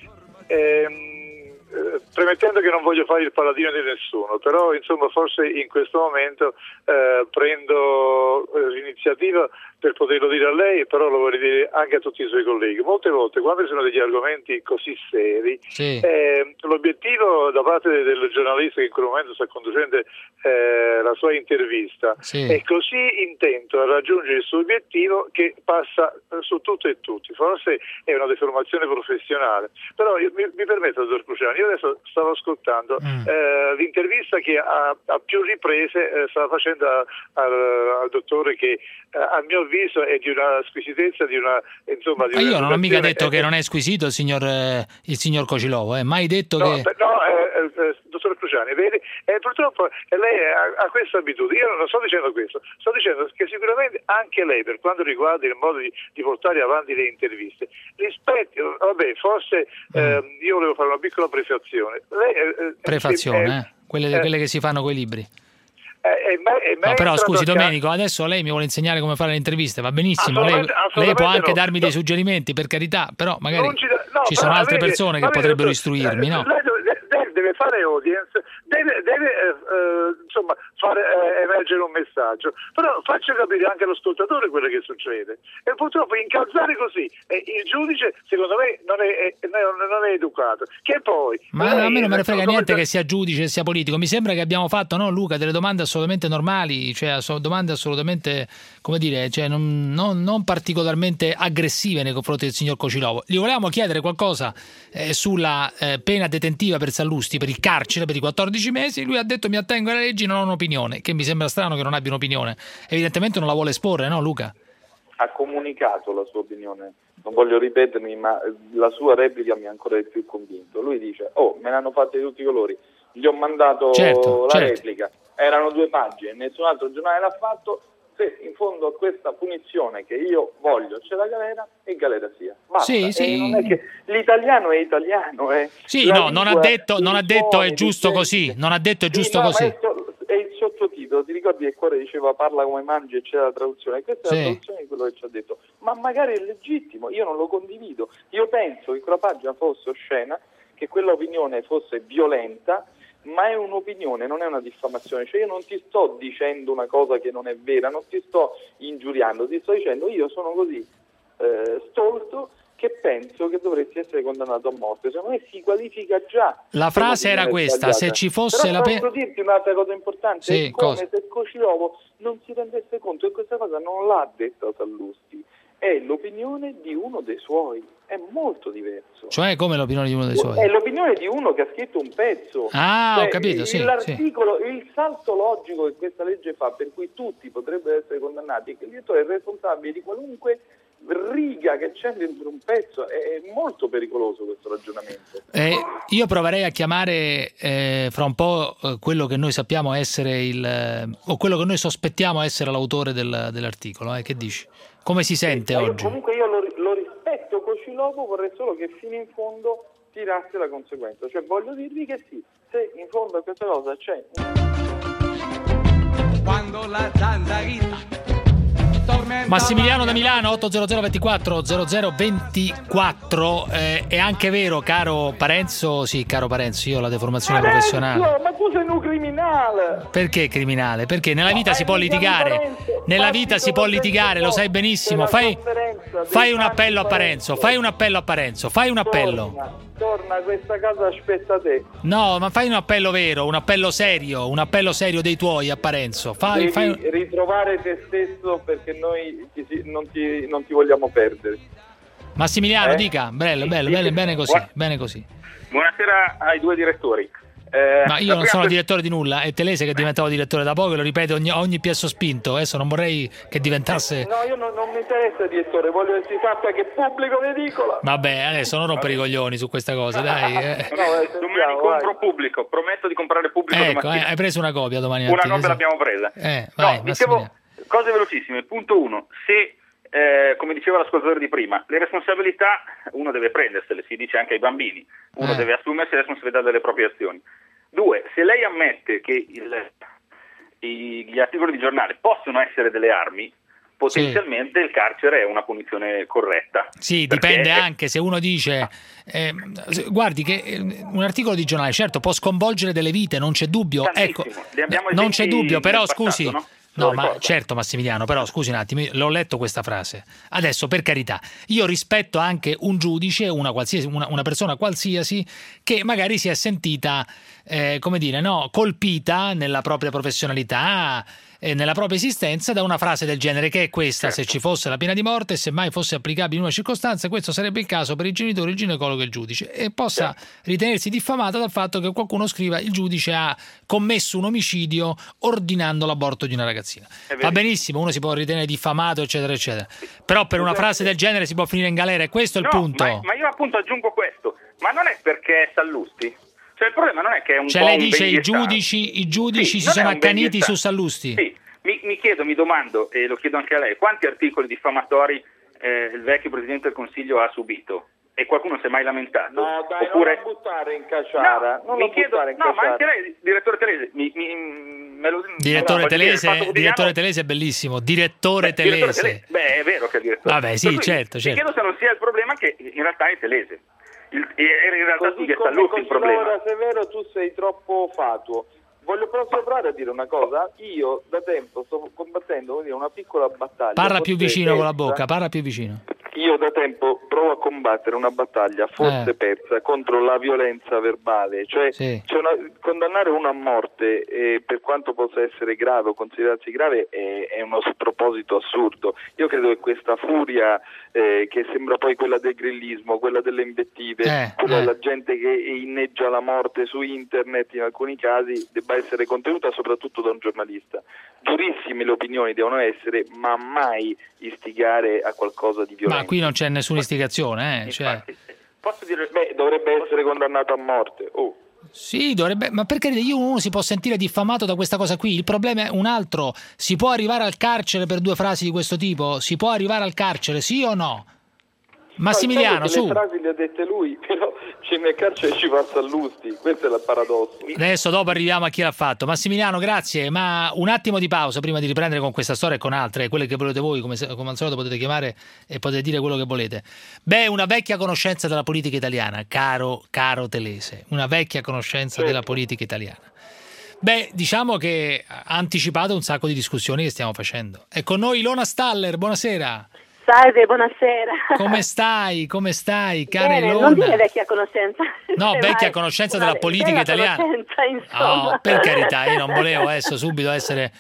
Premettendo che non voglio fare il paladino di nessuno, però insomma forse in questo momento prendo l'iniziativa per poterlo dire a lei, però lo vorrei dire anche a tutti i suoi colleghi. Molte volte quando ci sono degli argomenti così seri, l'obiettivo da parte del giornalista che in quel momento sta conducendo la sua intervista è così intento a raggiungere il suo obiettivo che passa su tutto e tutti. Forse è una deformazione professionale, però mi permetto, dottor Cruciani, io adesso stavo ascoltando l'intervista che a più riprese stava facendo al dottore che a mio avviso è di una squisitezza, di una insomma. Di io non ho mica detto che non è squisito il signor Cocilovo, mai detto che. Dottor Cruciani, vede, purtroppo lei ha questa abitudine. Io non sto dicendo questo, sto dicendo che sicuramente anche lei, per quanto riguarda il modo di portare avanti le interviste, rispetto, vabbè, forse io volevo fare una piccola prefazione. Quelle che si fanno coi libri. No, però scusi Domenico, adesso lei mi vuole insegnare come fare le interviste, va benissimo, lei può anche darmi dei suggerimenti, per carità, però magari ci sono altre persone che potrebbero istruirmi, no? Deve fare audience, deve insomma fare emergere un messaggio, però faccia capire anche all'ascoltatore quello che succede, e purtroppo incalzare così il giudice secondo me non è educato, che poi a me non me ne frega niente che sia giudice sia politico, mi sembra che abbiamo fatto, no Luca, delle domande assolutamente normali, cioè domande assolutamente, come dire, cioè non particolarmente aggressive nei confronti del signor Cocilovo. Gli volevamo chiedere qualcosa sulla pena detentiva per Sallusti, per il carcere, per i 14 mesi. Lui ha detto: mi attengo alle leggi, non ho un'opinione, che mi sembra strano che non abbia un'opinione. Evidentemente non la vuole esporre, no Luca? Ha comunicato la sua opinione, non voglio ripetermi, ma la sua replica mi ha ancora di più convinto. Lui dice: me ne hanno fatte di tutti i colori, gli ho mandato la replica, erano 2 pagine, nessun altro giornale l'ha fatto. Se in fondo a questa punizione che io voglio c'è la galera, e galera sia. Basta. Sì. Non è che l'italiano è italiano. Non ha detto è giusto così. Non ha detto è giusto così. È il sottotitolo, ti ricordi che Cuore diceva parla come mangi e c'è la traduzione? Questa è la traduzione di quello che ci ha detto. Ma magari è legittimo, io non lo condivido. Io penso che quella pagina fosse oscena, che quella opinione fosse violenta, ma è un'opinione, non è una diffamazione. Cioè io non ti sto dicendo una cosa che non è vera, non ti sto ingiuriando, ti sto dicendo io sono così stolto che penso che dovresti essere condannato a morte. Secondo me si qualifica già. La frase era questa: se ci fosse la pena. Posso dirti un'altra cosa importante? È come se Cocilovo non si rendesse conto che questa cosa non l'ha detta Sallusti, è l'opinione di uno dei suoi, è molto diverso. Cioè come l'opinione di uno dei suoi? È l'opinione di uno che ha scritto un pezzo. Ho capito, l'articolo, il salto logico che questa legge fa, per cui tutti potrebbero essere condannati, è che il direttore è responsabile di qualunque riga che c'è dentro un pezzo. È molto pericoloso questo ragionamento. Io proverei a chiamare fra un po' quello che noi sappiamo essere o quello che noi sospettiamo essere l'autore dell'articolo. Che dici? Come si sente oggi? Comunque io lo rispetto Cocilovo, vorrei solo che fino in fondo tirasse la conseguenza. Cioè voglio dirvi che sì, se in fondo a questa cosa c'è. Quando la zanzarina Massimiliano da Milano, 800 24 0024. È anche vero, caro Parenzo, io ho la deformazione professionale. Ma tu sei un criminale. Perché criminale? Perché nella vita si può litigare. Nella vita si può litigare, lo sai benissimo. Fai un appello a Parenzo, fai un appello. Torna a questa casa, aspetta te. No, ma fai un appello vero, un appello serio dei tuoi a Parenzo. Devi ritrovare te stesso, perché noi non ti vogliamo perdere. Massimiliano, dica, bello, bene così. Buonasera ai 2 direttori. Ma io non sono direttore di nulla, è Telese che è diventato direttore da poco e lo ripete ogni piasso spinto. Adesso non vorrei che diventasse... No, io non mi interessa direttore, voglio che si sappia che è pubblico edicola. Vabbè, adesso non rompere i coglioni su questa cosa, dai. Domani compro pubblico, prometto di comprare pubblico domattina. Ecco, hai preso una copia domani mattina. Una copia l'abbiamo presa. Vai, dicevo, cose velocissime. Punto 1, se... come diceva l'ascoltatore di prima, le responsabilità uno deve prendersele, si dice anche ai bambini, uno deve assumersi la responsabilità delle proprie azioni. 2, se lei ammette che gli articoli di giornale possono essere delle armi, potenzialmente il carcere è una punizione corretta. Sì, dipende anche se uno dice guardi che un articolo di giornale certo può sconvolgere delle vite, non c'è dubbio, ecco, non c'è dubbio, però scusi, no? No, ma certo Massimiliano, però scusi un attimo, l'ho letto questa frase. Adesso, per carità, io rispetto anche un giudice, una persona qualsiasi che magari si è sentita, come dire, no, colpita nella propria professionalità e nella propria esistenza da una frase del genere, che è questa: se ci fosse la pena di morte, se mai fosse applicabile in una circostanza, questo sarebbe il caso per i genitori, il ginecologo e il giudice, e possa ritenersi diffamata dal fatto che qualcuno scriva il giudice ha commesso un omicidio ordinando l'aborto di una ragazzina. Va benissimo, uno si può ritenere diffamato eccetera eccetera, però per una frase del genere si può finire in galera, e questo è il punto. Ma io appunto aggiungo questo, ma non è perché è Sallusti? Cioè il problema non è che è un po'. Lei dice i giudici si sono accaniti su Sallusti? Sì, mi domando, e lo chiedo anche a lei, quanti articoli diffamatori il vecchio Presidente del Consiglio ha subito? E qualcuno si è mai lamentato? No, dai, oppure... non lo buttare in caciara. No, ma anche lei, direttore Telese, direttore Telese è bellissimo, direttore Telese. Beh, è vero che è il direttore. Vabbè, sì, certo. Mi chiedo se non sia il problema che in realtà è Telese. In realtà tu che Sallusti il problema. Severo, tu sei troppo fatuo. Posso provare a dire una cosa? Io da tempo sto combattendo una piccola battaglia. Parla più vicino con la bocca, parla più vicino. Io da tempo provo a combattere una battaglia forse persa contro la violenza verbale, cioè condannare uno a morte, per quanto possa essere grave o considerarsi grave, è uno sproposito assurdo. Io credo che questa furia che sembra poi quella del grillismo, quella delle invettive, quella della gente che inneggia la morte su internet in alcuni casi, debba essere contenuta soprattutto da un giornalista. Durissime le opinioni devono essere, ma mai istigare a qualcosa di violento. Ma qui non c'è nessuna istigazione, Posso dire? Dovrebbe essere condannato a morte. Sì, dovrebbe, ma perché uno si può sentire diffamato da questa cosa qui? Il problema è un altro: si può arrivare al carcere per due frasi di questo tipo? Si può arrivare al carcere, sì o no? Massimiliano, su. Le frasi le ha dette lui, però nel carcere ci va Sallusti, questo è il paradosso. Adesso dopo arriviamo a chi l'ha fatto. Massimiliano, grazie, ma un attimo di pausa prima di riprendere con questa storia e con altre, quelle che volete voi, come al solito potete chiamare e potete dire quello che volete. Beh, una vecchia conoscenza della politica italiana, caro Telese, una vecchia conoscenza della politica italiana. Beh, diciamo che ha anticipato un sacco di discussioni che stiamo facendo. È con noi Ilona Staller, buonasera. Salve, buonasera. Come stai, cara Ilona? Non dire vecchia conoscenza. No, vecchia conoscenza della politica italiana. Oh, per carità, io non volevo adesso subito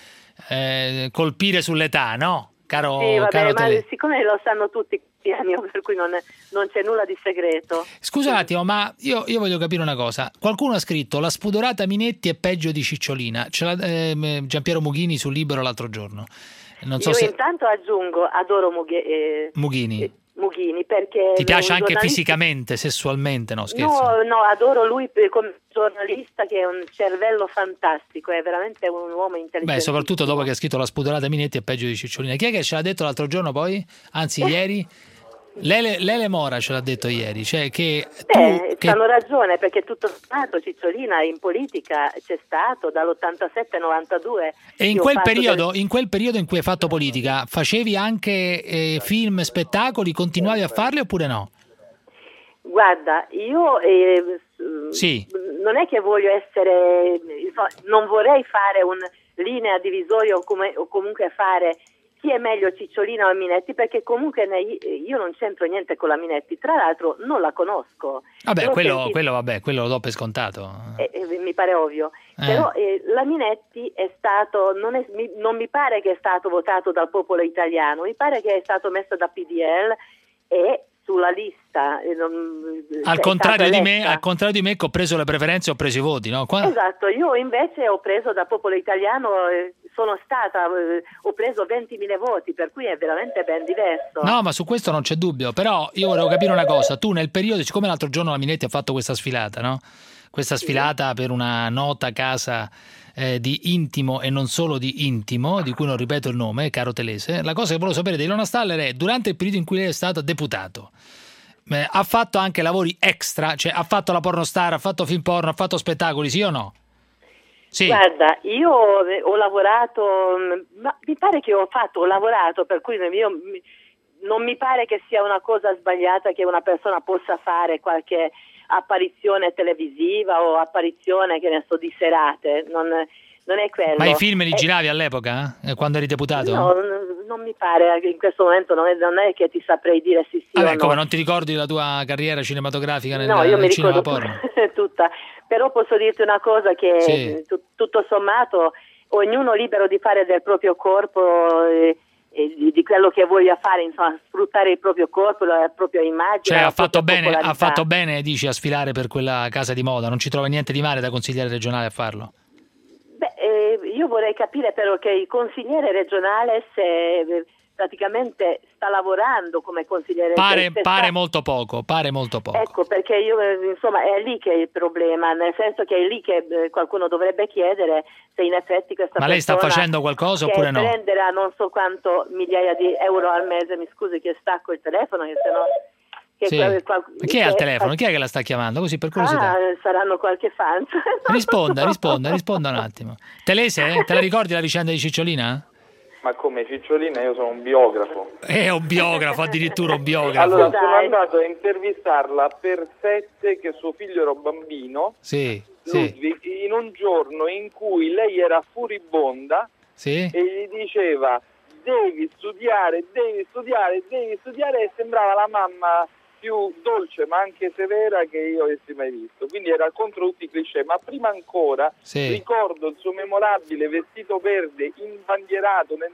colpire sull'età, no? Caro ma siccome lo sanno tutti, per cui non c'è nulla di segreto. Scusa un attimo, ma io voglio capire una cosa. Qualcuno ha scritto: la spudorata Minetti è peggio di Cicciolina. Ce l'ha Giampiero Mughini sul Libero l'altro giorno. Intanto aggiungo, adoro Mughini perché ti piace anche fisicamente, sessualmente, no scherzo? No, adoro lui come giornalista, che è un cervello fantastico, è veramente un uomo intelligente. Beh, soprattutto dopo che ha scritto la spudorata Minetti è peggio di Cicciolina. Chi è che ce l'ha detto l'altro giorno poi? Anzi, ieri? Lele Mora ce l'ha detto ieri, cioè che hanno ragione, perché tutto sommato Cicciolina in politica c'è stato dall'87-92. E in quel periodo in cui hai fatto politica facevi anche film, spettacoli, continuavi a farli oppure no? Guarda, io non è che voglio essere, non vorrei fare un linea divisoria o comunque fare chi è meglio, Cicciolina o Minetti, perché comunque io non c'entro niente con la Minetti, tra l'altro non la conosco. Vabbè, quello lo do per scontato. Mi pare ovvio. Però la Minetti è stato, non mi pare che è stato votato dal popolo italiano, mi pare che è stato messo da PDL e sulla lista. Al contrario di me, che ho preso le preferenze e ho preso i voti, no? Esatto, io invece ho preso da Popolo Italiano, ho preso 20.000 voti, per cui è veramente ben diverso. No, ma su questo non c'è dubbio, però io volevo capire una cosa, tu nel periodo, siccome l'altro giorno la Minetti ha fatto questa sfilata, no? Questa sfilata per una nota casa di Intimo e non solo di Intimo, di cui non ripeto il nome, caro Telese, la cosa che volevo sapere di Ilona Staller è, durante il periodo in cui lei è stata deputato, ha fatto anche lavori extra, cioè ha fatto la pornostar, ha fatto film porno, ha fatto spettacoli, sì o no? Sì. Guarda, io ho lavorato, ma mi pare che ho lavorato, per cui non mi pare che sia una cosa sbagliata che una persona possa fare qualche apparizione televisiva o apparizione, che ne so, di serate, non è quello. Ma i film li giravi all'epoca, quando eri deputato? No, non mi pare, in questo momento non è che ti saprei dire sì o no. Come non ti ricordi la tua carriera cinematografica nel io mi cinema ricordo porno? Tutta, però posso dirti una cosa, che sì. Tutto sommato ognuno è libero di fare del proprio corpo e di quello che voglia fare, insomma, sfruttare il proprio corpo, la propria immagine. Cioè ha fatto bene, dici, a sfilare per quella casa di moda, non ci trova niente di male da consigliere regionale a farlo? Io vorrei capire però che il consigliere regionale, se praticamente sta lavorando come consigliere pare molto poco. Ecco, perché io, insomma, è lì che è il problema, nel senso che è lì che qualcuno dovrebbe chiedere se in effetti questa persona... Ma lei sta facendo qualcosa oppure no? Prenderà non so quanto migliaia di euro al mese, mi scusi che stacco il telefono, che sennò... Sì. Ma chi è al telefono? Chi è che la sta chiamando? Così per curiosità. Saranno qualche fan. Risponda un attimo. Telese, te la ricordi la vicenda di Cicciolina? Ma come Cicciolina? Io sono un biografo. Un biografo, addirittura un biografo. Allora, sono andato a intervistarla per 7, che suo figlio era bambino. Sì. Ludwig, in un giorno in cui lei era furibonda, sì, e gli diceva devi studiare, e sembrava la mamma più dolce ma anche severa che io avessi mai visto, quindi era contro tutti i cliché. Ma prima ancora ricordo il suo memorabile vestito verde imbandierato nel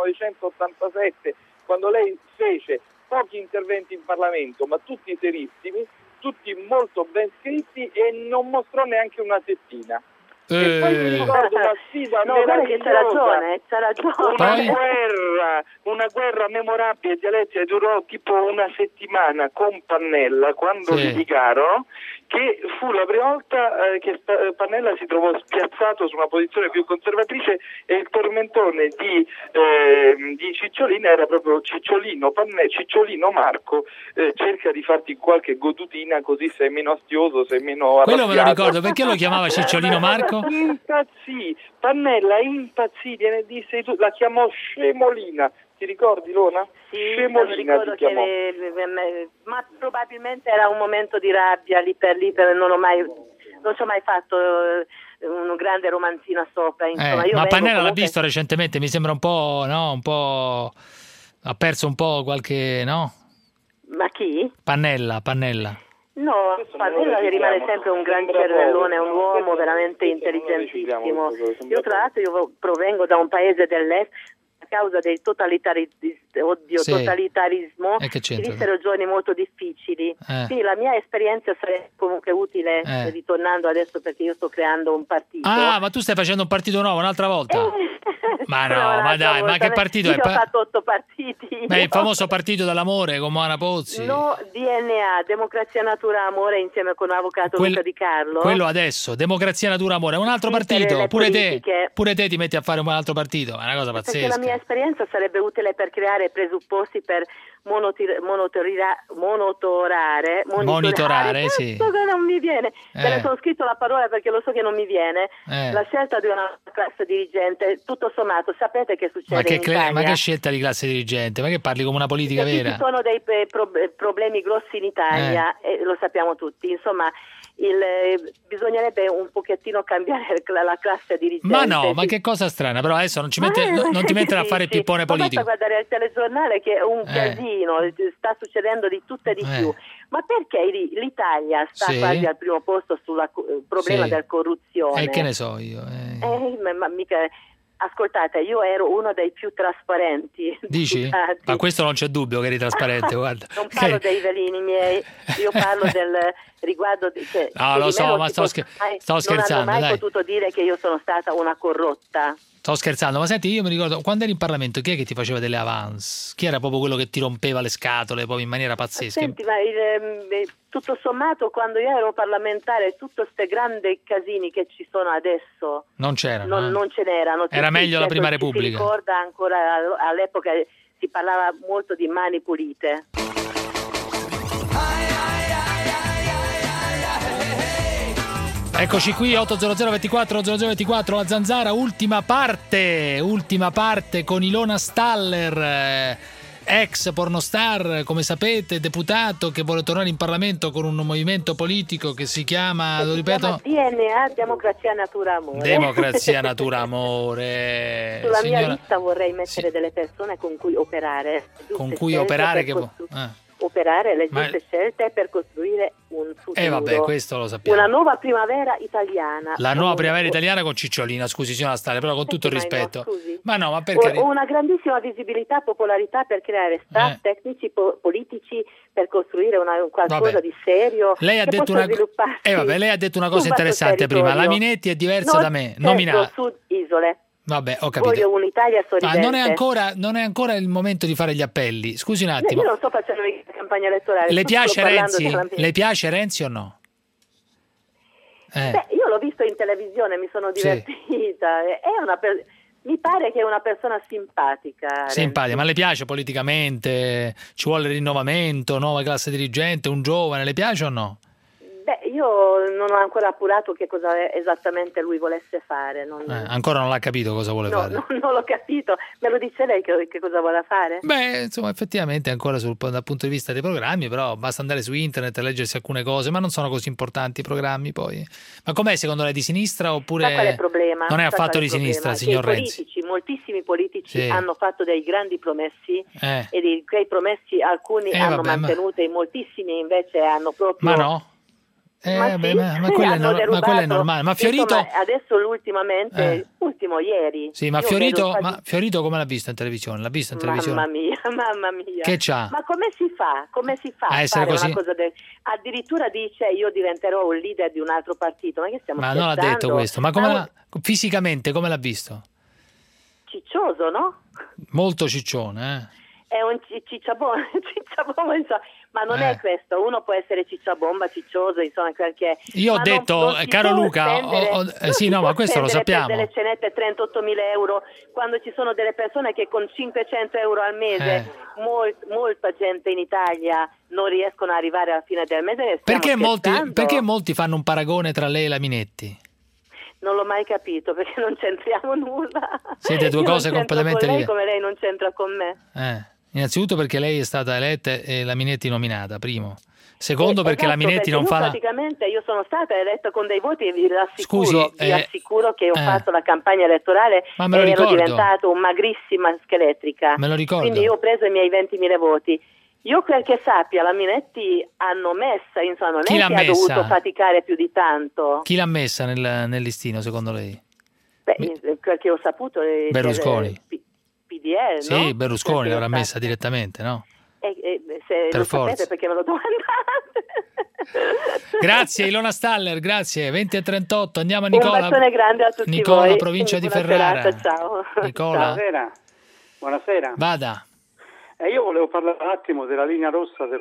1987, quando lei fece pochi interventi in Parlamento ma tutti serissimi, tutti molto ben scritti, e non mostrò neanche una tettina. E poi mi ricordo una sfida meravigliosa, c'ha ragione. Una guerra memorabile dialettica, durò tipo una settimana con Pannella, quando litigarono, che fu la prima volta che Pannella si trovò spiazzato su una posizione più conservatrice, e il tormentone di Cicciolina era proprio Cicciolino Marco, cerca di farti qualche godutina così sei meno astioso, sei meno arrabbiato. Quello me lo ricordo, perché lo chiamava Cicciolino Marco? Pannella impazzì, disse, la chiamò Scemolina. Ti ricordi, Lona? Sì, Scemolina ti chiamò. Ma probabilmente era un momento di rabbia lì per non ci ho mai fatto un grande romanzino sopra, insomma. Ma Pannella l'ha visto recentemente, mi sembra un po', no? Un po'... ha perso un po' qualche, no? Ma chi? Pannella. No, Pannella che rimane sempre un gran cervellone, un uomo veramente intelligentissimo. Io tra l'altro provengo da un paese dell'est, a causa del totalitarismo si vissero giorni molto difficili. Quindi la mia esperienza sarebbe comunque utile, ritornando adesso, perché io sto creando un partito. Ah, ma tu stai facendo un partito nuovo un'altra volta? Ma no, ma dai, ma che partito è? Io ho fatto 8 partiti. Ma è il famoso partito dell'amore con Moana Pozzi? No, DNA, Democrazia Natura Amore, insieme con l'avvocato Luca Di Carlo. Quello adesso, Democrazia Natura Amore, è un altro partito. Pure te ti metti a fare un altro partito, è una cosa pazzesca. Perché la mia esperienza sarebbe utile per creare presupposti per monitorare, sì. Non mi viene. Me ne sono scritto la parola perché lo so che non mi viene. La scelta di una classe dirigente, tutto sommato, sapete che succede in Italia? Ma che scelta di classe dirigente? Ma che parli come una politica vera? Ci sono dei problemi grossi in Italia, e lo sappiamo tutti. Insomma, bisognerebbe un pochettino cambiare la classe dirigente. Ma no, ma che cosa strana, però adesso non ti mettere a fare il pippone politico. Basta guardare il telegiornale che è un casino, sta succedendo di tutto e di più. Ma perché l'Italia sta quasi al primo posto sul problema della corruzione? Che ne so io. Ma mica... Ascoltate, io ero uno dei più trasparenti. Dici? Ma questo non c'è dubbio che eri trasparente, guarda. Non parlo dei veleni miei, io parlo del riguardo che no, lo so, ma sto scherzando. Non hanno mai dai. potuto dire che io sono stata una corrotta. Sto scherzando, ma senti, io mi ricordo quando eri in Parlamento, chi è che ti faceva delle avance? Chi era proprio quello che ti rompeva le scatole proprio in maniera pazzesca? Senti, ma tutto sommato, quando io ero parlamentare, tutti questi grandi casini che ci sono adesso non c'erano. Non ce n'erano. Era meglio la Prima Repubblica. Si ricorda ancora all'epoca si parlava molto di mani pulite. Eccoci qui, 800 24 0024, la Zanzara, ultima parte con Ilona Staller, ex pornostar, come sapete, deputato che vuole tornare in Parlamento con un movimento politico che si chiama, lo ripeto, DNA, Democrazia Natura Amore. Democrazia Natura Amore. Sulla mia lista vorrei mettere delle persone con cui operare. Operare le giuste scelte per costruire un futuro. Vabbè, questo lo sappiamo. Una nuova primavera italiana. La nuova primavera italiana con Cicciolina, scusi signora Staller, però con tutto il rispetto. Ma perché? Una grandissima visibilità, popolarità per creare staff tecnici, politici, per costruire qualcosa di serio. Lei ha detto lei ha detto una cosa interessante prima. La Minetti è diversa da me, nominata. Sud isole. Vabbè, ho capito. Voglio un'Italia sorridente. Non è ancora il momento di fare gli appelli. Scusi un attimo. Io non sto facendo la campagna elettorale. Le piace Renzi? Le piace Renzi o no? Beh, io l'ho visto in televisione, mi sono divertita. Mi pare che è una persona simpatica. Simpatica, ma le piace politicamente? Ci vuole rinnovamento, nuova classe dirigente, un giovane, le piace o no? Beh, io non ho ancora appurato che cosa esattamente lui volesse fare. Ancora non l'ha capito cosa vuole fare? Non l'ho capito. Me lo dice lei che cosa vuole fare? Beh, insomma, effettivamente ancora dal punto di vista dei programmi, però basta andare su internet e leggersi alcune cose, ma non sono così importanti i programmi poi. Ma com'è secondo lei, di sinistra oppure... Ma qual è il problema? Non è affatto di sinistra, signor Renzi. Moltissimi politici hanno fatto dei grandi promessi e di quei promessi alcuni hanno mantenuti e moltissimi invece hanno proprio... Ma no? Ma quello è normale. Ma Fiorito adesso ultimo ieri. Sì, ma Fiorito come l'ha visto in televisione? L'ha visto in televisione? Mamma mia. Che c'ha? Ma come si fa? A essere fare così? Una cosa addirittura dice io diventerò un leader di un altro partito. Ma che stiamo scherzando? Non l'ha detto questo. Ma fisicamente come l'ha visto? Ciccioso, no? Molto ciccione, È un cicciabomba, ma non è questo. Uno può essere cicciabomba, ciccioso, insomma, perché... Io ho detto, caro Luca, ma questo lo sappiamo. Delle cenette 38.000 euro, quando ci sono delle persone che con 500 euro al mese, molta gente in Italia non riescono ad arrivare alla fine del mese. Perché molti fanno un paragone tra lei e la Minetti? Non l'ho mai capito, perché non c'entriamo nulla. Siete due cose completamente diverse. Come lei non c'entra con me. Innanzitutto perché lei è stata eletta e la Minetti nominata, primo. Secondo perché la Minetti non fa... Praticamente io sono stata eletta con dei voti e vi rassicuro che ho fatto la campagna elettorale e ero diventato un magrissima scheletrica. Me lo ricordo. Quindi io ho preso i miei 20.000 voti. Io quel che sappia, la Minetti hanno messa, insomma, non è che ha dovuto faticare più di tanto. Chi l'ha messa nel listino, secondo lei? Beh, quel che ho saputo è Berlusconi. PDL, sì, no? Berlusconi l'avrà messa direttamente, no? Se per lo forza. sapete perché me lo domandate. Grazie Ilona Staller, grazie. 20:38, andiamo a Nicola. Un bacione grande a tutti Nicola, voi. provincia di Ferrara. Serata, ciao. Nicola. Buonasera. Vada. Io volevo parlare un attimo della linea rossa del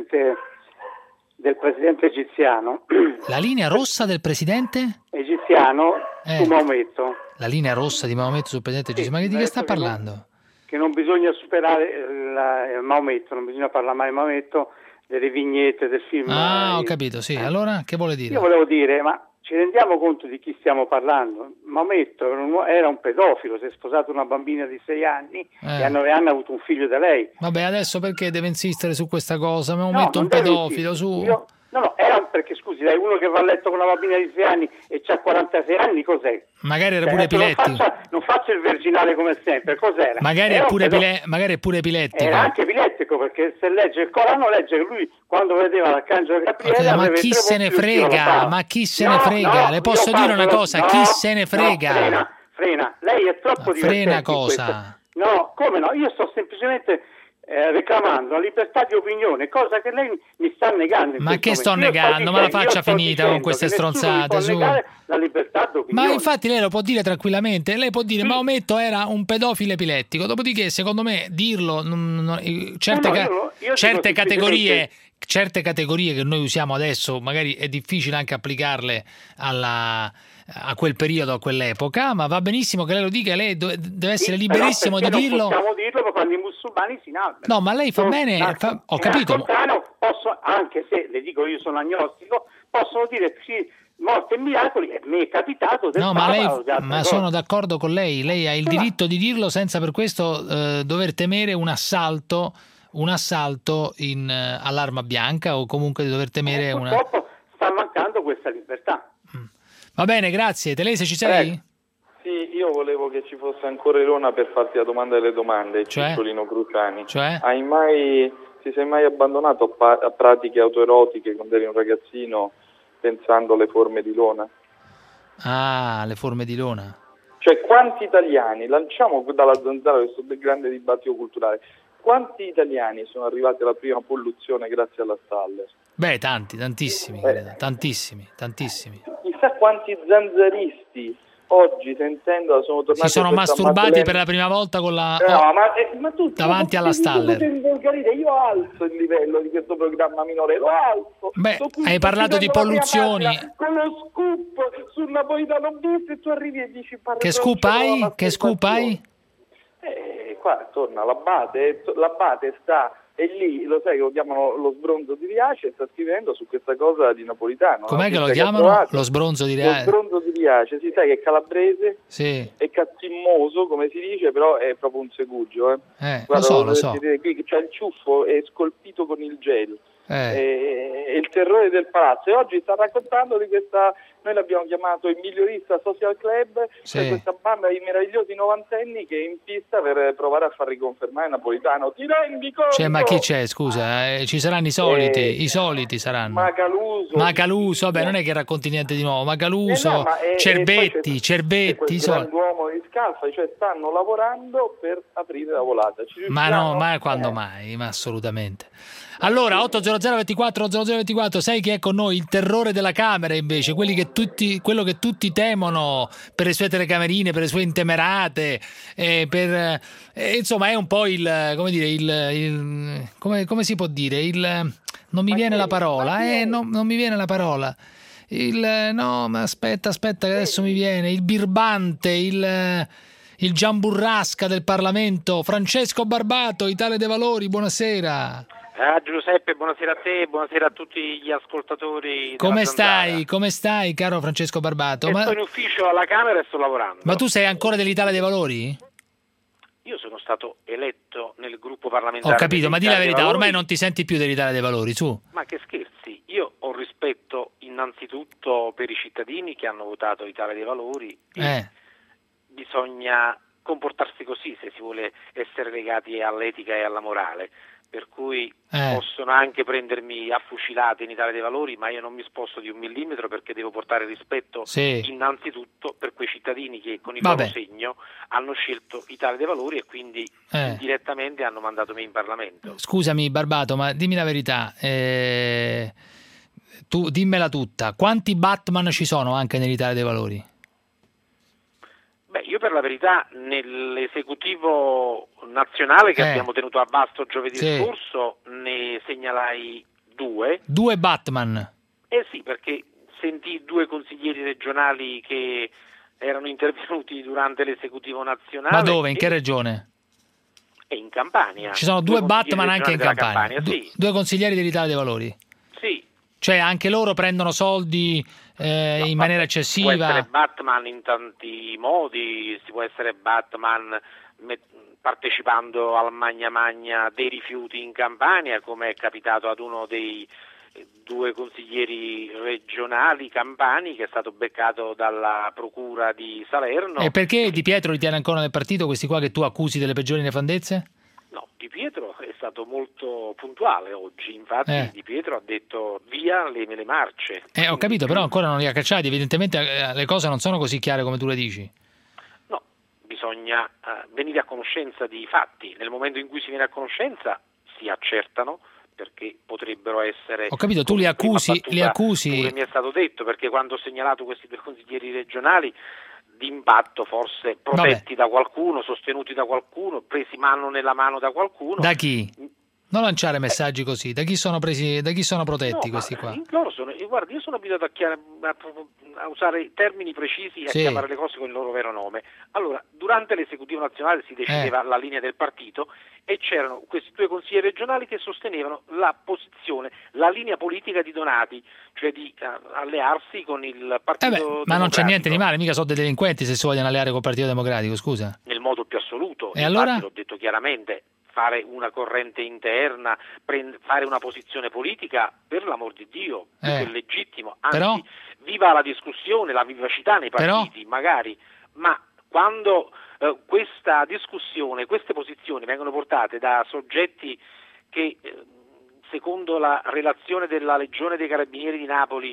presidente egiziano. La linea rossa del presidente? Egiziano su Maometto. La linea rossa di Maometto sul presidente egiziano? Ma di che sta parlando? Che non bisogna superare Maometto, non bisogna parlare mai di Maometto, delle vignette del film. Ho capito, sì. Allora, che vuole dire? Io volevo dire, ma ci rendiamo conto di chi stiamo parlando? Maometto era un pedofilo, si è sposato una bambina di 6 anni e a 9 anni ha avuto un figlio da lei. Vabbè, adesso perché deve insistere su questa cosa? Maometto un pedofilo, su... Era perché, scusi, dai, uno che va a letto con una bambina di 6 anni e c'ha 46 anni, cos'è? Magari era pure epilettico. Non faccia il virginale come sempre, cos'era? Magari è pure epilettico. Era anche epilettico, perché se legge il Corano legge che lui, quando vedeva l'arcangelo Gabriele... Ma chi se ne frega? Ma chi se ne frega? Le posso dire una cosa? Chi se ne frega? Frena, lei è troppo divertente. Frena cosa? No, come no? Io sto semplicemente reclamando la libertà di opinione, cosa che lei mi sta negando. Ma che sto negando? Ma la faccia finita con queste stronzate, su. La libertà di opinione. Ma infatti lei lo può dire tranquillamente, lei può dire Maometto era un pedofilo epilettico, dopodiché secondo me dirlo certe categorie che noi usiamo adesso magari è difficile anche applicarle a quel periodo, a quell'epoca, ma va benissimo che lei lo dica, lei deve essere liberissimo di dirlo. Non possiamo dirlo quando i musulmani si innalzano. No, ma lei fa bene, ho capito. Posso, anche se le dico io sono agnostico, possono dire morte e miracoli, e mi è capitato del ma sono d'accordo con lei ha il diritto di dirlo senza per questo dover temere un assalto all'arma bianca o comunque di dover temere purtroppo sta mancando questa libertà. Va bene, grazie. Telese, ci sei? Sì, io volevo che ci fosse ancora Ilona per farti la domanda delle domande, Cicciolino Cruciani. Cioè? Ti sei mai abbandonato a pratiche autoerotiche quando eri un ragazzino pensando alle forme di Ilona? Ah, le forme di Ilona. Cioè, quanti italiani, lanciamo dalla zanzara questo grande dibattito culturale, quanti italiani sono arrivati alla prima polluzione grazie alla Staller? Beh, tantissimi. Chissà quanti zanzaristi oggi sentendo sono tornati si sono masturbati per la prima volta con la ma tu, davanti alla Staller. Io alzo il livello di questo programma minore, lo alzo. Beh, hai parlato di polluzioni. Con lo scoop sul Napolitano bis e tu arrivi e dici che scoop hai? Qua torna l'Abate sta e lì lo sai che lo chiamano lo sbronzo di Riace, sta scrivendo su questa cosa di Napolitano. Com'è che lo chiamano? Lo sbronzo di Riace? Lo sbronzo di Riace, si sai che è calabrese, sì. È cazzimmoso come si dice, però è proprio un segugio. Guarda, lo so. Qui c'è il ciuffo, è scolpito con il gel. È il terrore del palazzo e oggi sta raccontando di questa, noi l'abbiamo chiamato il migliorista social club, cioè questa banda di meravigliosi novantenni che è in pista per provare a far riconfermare Napolitano. Ti rendi conto? Ma chi c'è, scusa? Ci saranno i soliti saranno. Macaluso, vabbè, non è che racconti niente di nuovo. Macaluso, Cerbetti, l'uomo di Scalfa, cioè stanno lavorando per aprire la volata. Ma quando mai? Ma assolutamente. Allora, 800 24 0024, sai chi è con noi? Il terrore della Camera, invece, quello che tutti temono per le sue telecamerine, per le sue intemerate, insomma è un po' come si può dire? Non mi viene la parola, non mi viene la parola. No, ma aspetta che adesso mi viene. Il birbante, il Giamburrasca del Parlamento, Francesco Barbato, Italia dei Valori, buonasera. Giuseppe, buonasera a te, buonasera a tutti gli ascoltatori. Come stai, caro Francesco Barbato? Sto in ufficio alla Camera e sto lavorando. Ma tu sei ancora dell'Italia dei Valori? Io sono stato eletto nel gruppo parlamentare. Ho capito, ma di la verità, ormai non ti senti più dell'Italia dei Valori, su? Ma che scherzi, io ho rispetto innanzitutto per i cittadini che hanno votato l'Italia dei Valori e bisogna comportarsi così se si vuole essere legati all'etica e alla morale. Per cui possono anche prendermi a fucilate in Italia dei Valori, ma io non mi sposto di un millimetro perché devo portare rispetto innanzitutto per quei cittadini che con il loro segno hanno scelto Italia dei Valori e quindi direttamente hanno mandato me in Parlamento. Scusami Barbato, ma dimmi la verità, tu dimmela tutta, quanti Batman ci sono anche nell'Italia dei Valori? Beh, io per la verità nell'esecutivo nazionale che abbiamo tenuto a Vasto giovedì scorso ne segnalai 2. 2 Batman? Sì, perché sentii 2 consiglieri regionali che erano intervenuti durante l'esecutivo nazionale. Ma dove? In che regione? In Campania. Ci sono 2 Batman anche in Campania. Sì. 2 consiglieri dell'Italia dei Valori? Sì. Cioè anche loro prendono soldi in maniera eccessiva? Si può essere Batman in tanti modi, si può essere Batman partecipando al magna magna dei rifiuti in Campania, come è capitato ad uno dei 2 consiglieri regionali campani che è stato beccato dalla procura di Salerno. E perché Di Pietro li tiene ancora nel partito, questi qua che tu accusi delle peggiori nefandezze? No, Di Pietro è stato molto puntuale oggi, infatti Di Pietro ha detto via le marce. Ho capito, però ancora non li ha cacciati, evidentemente le cose non sono così chiare come tu le dici. No, bisogna venire a conoscenza di fatti. Nel momento in cui si viene a conoscenza si accertano, perché potrebbero essere... Ho capito, tu li accusi... Come mi è stato detto, perché quando ho segnalato questi 2 consiglieri regionali, d'impatto forse protetti da qualcuno, sostenuti da qualcuno, presi mano nella mano da qualcuno. Da chi? Non lanciare messaggi così. Da chi sono protetti questi qua? Guarda, io sono abituato a usare termini precisi e a chiamare le cose con il loro vero nome. Allora, durante l'esecutivo nazionale si decideva la linea del partito e c'erano questi 2 consiglieri regionali che sostenevano la posizione, la linea politica di Donati, cioè di allearsi con il Partito Democratico. Ma non c'è niente di male, mica sono dei delinquenti se si vogliono alleare col Partito Democratico, scusa. Nel modo più assoluto. E allora? L'ho detto chiaramente. Fare una corrente interna, fare una posizione politica, per l'amor di Dio, è legittimo, anzi, viva la discussione, la vivacità nei partiti, magari, ma quando questa discussione, queste posizioni vengono portate da soggetti che, secondo la relazione della Legione dei Carabinieri di Napoli,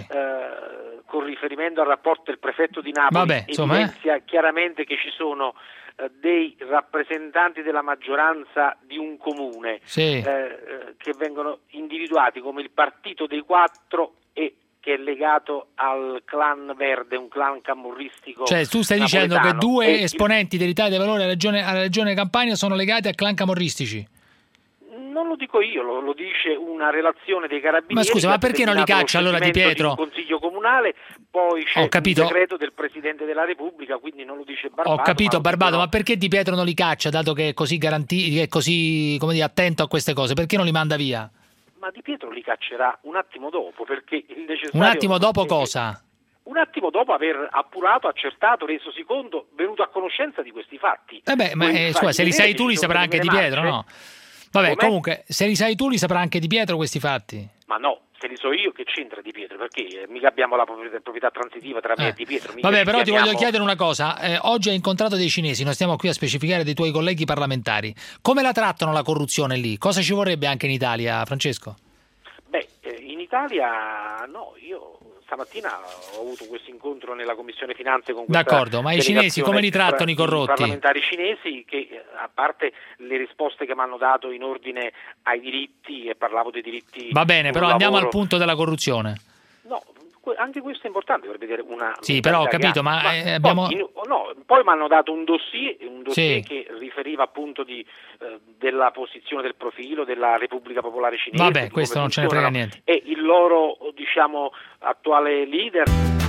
con riferimento al rapporto del prefetto di Napoli, evidenzia chiaramente che ci sono dei rappresentanti della maggioranza di un comune che vengono individuati come il partito dei 4 e che è legato al clan Verde, un clan camorristico. Cioè tu stai dicendo che 2 esponenti dell'Italia dei Valori alla regione Campania sono legati a clan camorristici? Non lo dico io, lo dice una relazione dei Carabinieri. Ma scusa, ma perché non li caccia allora Di Pietro? Il Consiglio Comunale, poi c'è un decreto del Presidente della Repubblica, quindi non lo dice Barbato. Ho capito, Barbato, ma perché Di Pietro non li caccia, dato che è così che è così, come dire, attento a queste cose? Perché non li manda via? Ma Di Pietro li caccerà un attimo dopo, perché il necessario... Un attimo dopo cosa? Un attimo dopo aver appurato, accertato, resosi conto, venuto a conoscenza di questi fatti. Scusa, se li sai tu li saprà anche Di Pietro, no? Vabbè, comunque, se li sai tu li saprà anche Di Pietro questi fatti? Ma no, se li so io che c'entra Di Pietro, perché mica abbiamo la proprietà transitiva tra me e Di Pietro. Vabbè, però ti voglio chiedere una cosa, oggi hai incontrato dei cinesi, non stiamo qui a specificare dei tuoi colleghi parlamentari, come la trattano la corruzione lì? Cosa ci vorrebbe anche in Italia, Francesco? Beh, in Italia no, io stamattina ho avuto questo incontro nella Commissione Finanze con questa D'accordo, ma i cinesi come li trattano i corrotti? I parlamentari cinesi che, a parte le risposte che mi hanno dato in ordine ai diritti, e parlavo dei diritti... Va bene, però andiamo al punto della corruzione. No, anche questo è importante per vedere una... Sì, però ho capito, ma abbiamo... Poi mi hanno dato un dossier che riferiva appunto della posizione del profilo della Repubblica Popolare Cinese. Vabbè, questo non ce ne frega niente. E il loro, diciamo, attuale leader.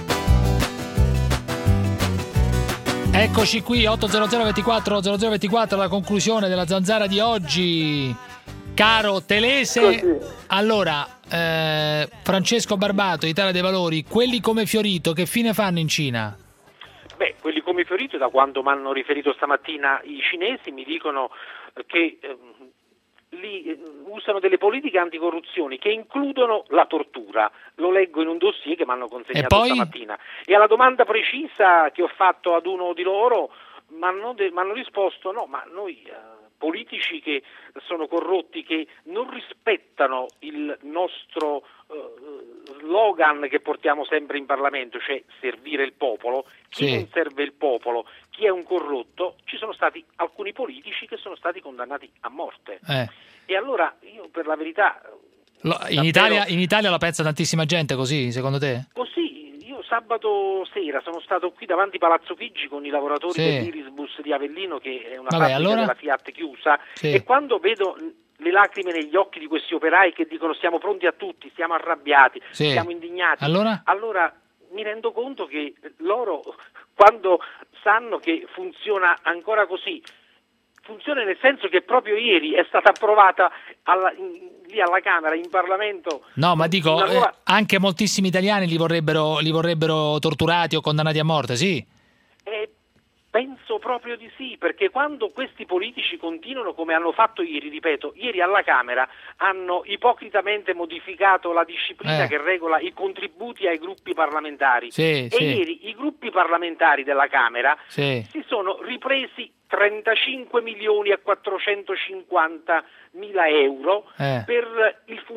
Eccoci qui, 80024 la conclusione della Zanzara di oggi. Caro Telese, allora, Francesco Barbato, Italia dei Valori, quelli come Fiorito, che fine fanno in Cina? Beh, quelli come Fiorito, da quando mi hanno riferito stamattina i cinesi, mi dicono che lì usano delle politiche anticorruzione che includono la tortura. Lo leggo in un dossier che mi hanno consegnato stamattina. E alla domanda precisa che ho fatto ad uno di loro mi hanno risposto: no, ma noi politici che sono corrotti, che non rispettano il nostro slogan che portiamo sempre in Parlamento, cioè servire il popolo. Chi non serve il popolo, chi è un corrotto, ci sono stati alcuni politici che sono stati condannati a morte. E allora io, per la verità, in Italia la pensa tantissima gente così, secondo te? Così, io sabato sera sono stato qui davanti Palazzo Chigi con i lavoratori dell'Irisbus di Avellino, che è una fabbrica della Fiat chiusa, e quando vedo le lacrime negli occhi di questi operai che dicono siamo pronti a tutti, siamo arrabbiati, siamo indignati, allora mi rendo conto che loro, quando sanno che funziona ancora così, funziona nel senso che proprio ieri è stata approvata lì alla Camera, in Parlamento. No, ma dico, anche moltissimi italiani li vorrebbero torturati o condannati a morte, sì? Penso proprio di sì, perché quando questi politici continuano come hanno fatto ieri, ripeto, ieri alla Camera hanno ipocritamente modificato la disciplina che regola i contributi ai gruppi parlamentari, ieri i gruppi parlamentari della Camera si sono ripresi 35 milioni e 450 mila euro per il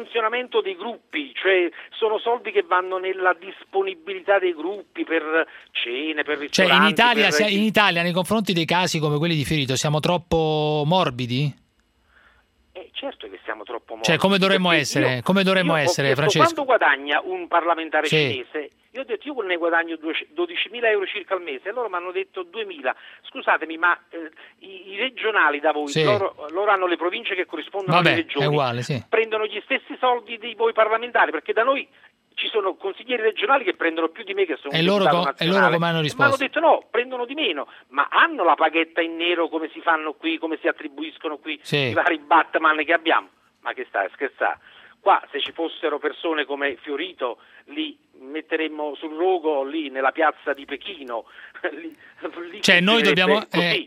funzionamento dei gruppi, cioè sono soldi che vanno nella disponibilità dei gruppi per cene, per ristoranti. Cioè in Italia nei confronti dei casi come quelli di Fiorito siamo troppo morbidi? Certo che siamo troppo morbidi. Cioè come dovremmo essere, Francesco? Quanto guadagna un parlamentare cinese? Io ho detto, io ne guadagno 12.000 euro circa al mese, e loro mi hanno detto 2.000. Scusatemi, ma i regionali da voi, loro hanno le province che corrispondono alle regioni, è uguale, sì. Prendono gli stessi soldi di voi parlamentari, perché da noi ci sono consiglieri regionali che prendono più di me, che sono e loro come hanno risposto? Ma hanno detto no, prendono di meno, ma hanno la paghetta in nero come si fanno qui, come si attribuiscono qui i vari Batman che abbiamo. Ma che stai a scherzare? Qua se ci fossero persone come Fiorito li metteremmo sul rogo lì nella piazza di Pechino. lì cioè noi dobbiamo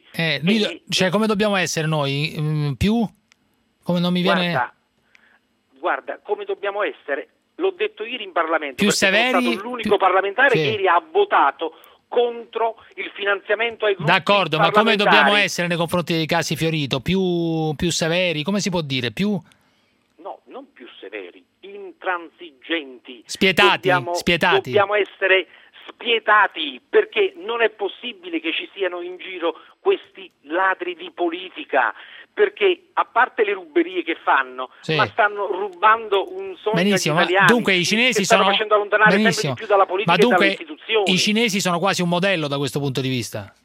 cioè come dobbiamo essere noi? Più? Come non mi viene... Guarda, come dobbiamo essere? L'ho detto ieri in Parlamento, più severi, sono stato l'unico parlamentare che ieri ha votato contro il finanziamento ai gruppi D'accordo, ma come dobbiamo essere nei confronti dei casi Fiorito? Più severi? Come si può dire? No, non più severi, intransigenti. Spietati. Dobbiamo essere spietati, perché non è possibile che ci siano in giro questi ladri di politica, perché a parte le ruberie che fanno, ma stanno rubando un sogno agli italiani. Dunque i cinesi stanno facendo allontanare sempre di più dalla politica e dalle istituzioni. I cinesi sono quasi un modello da questo punto di vista.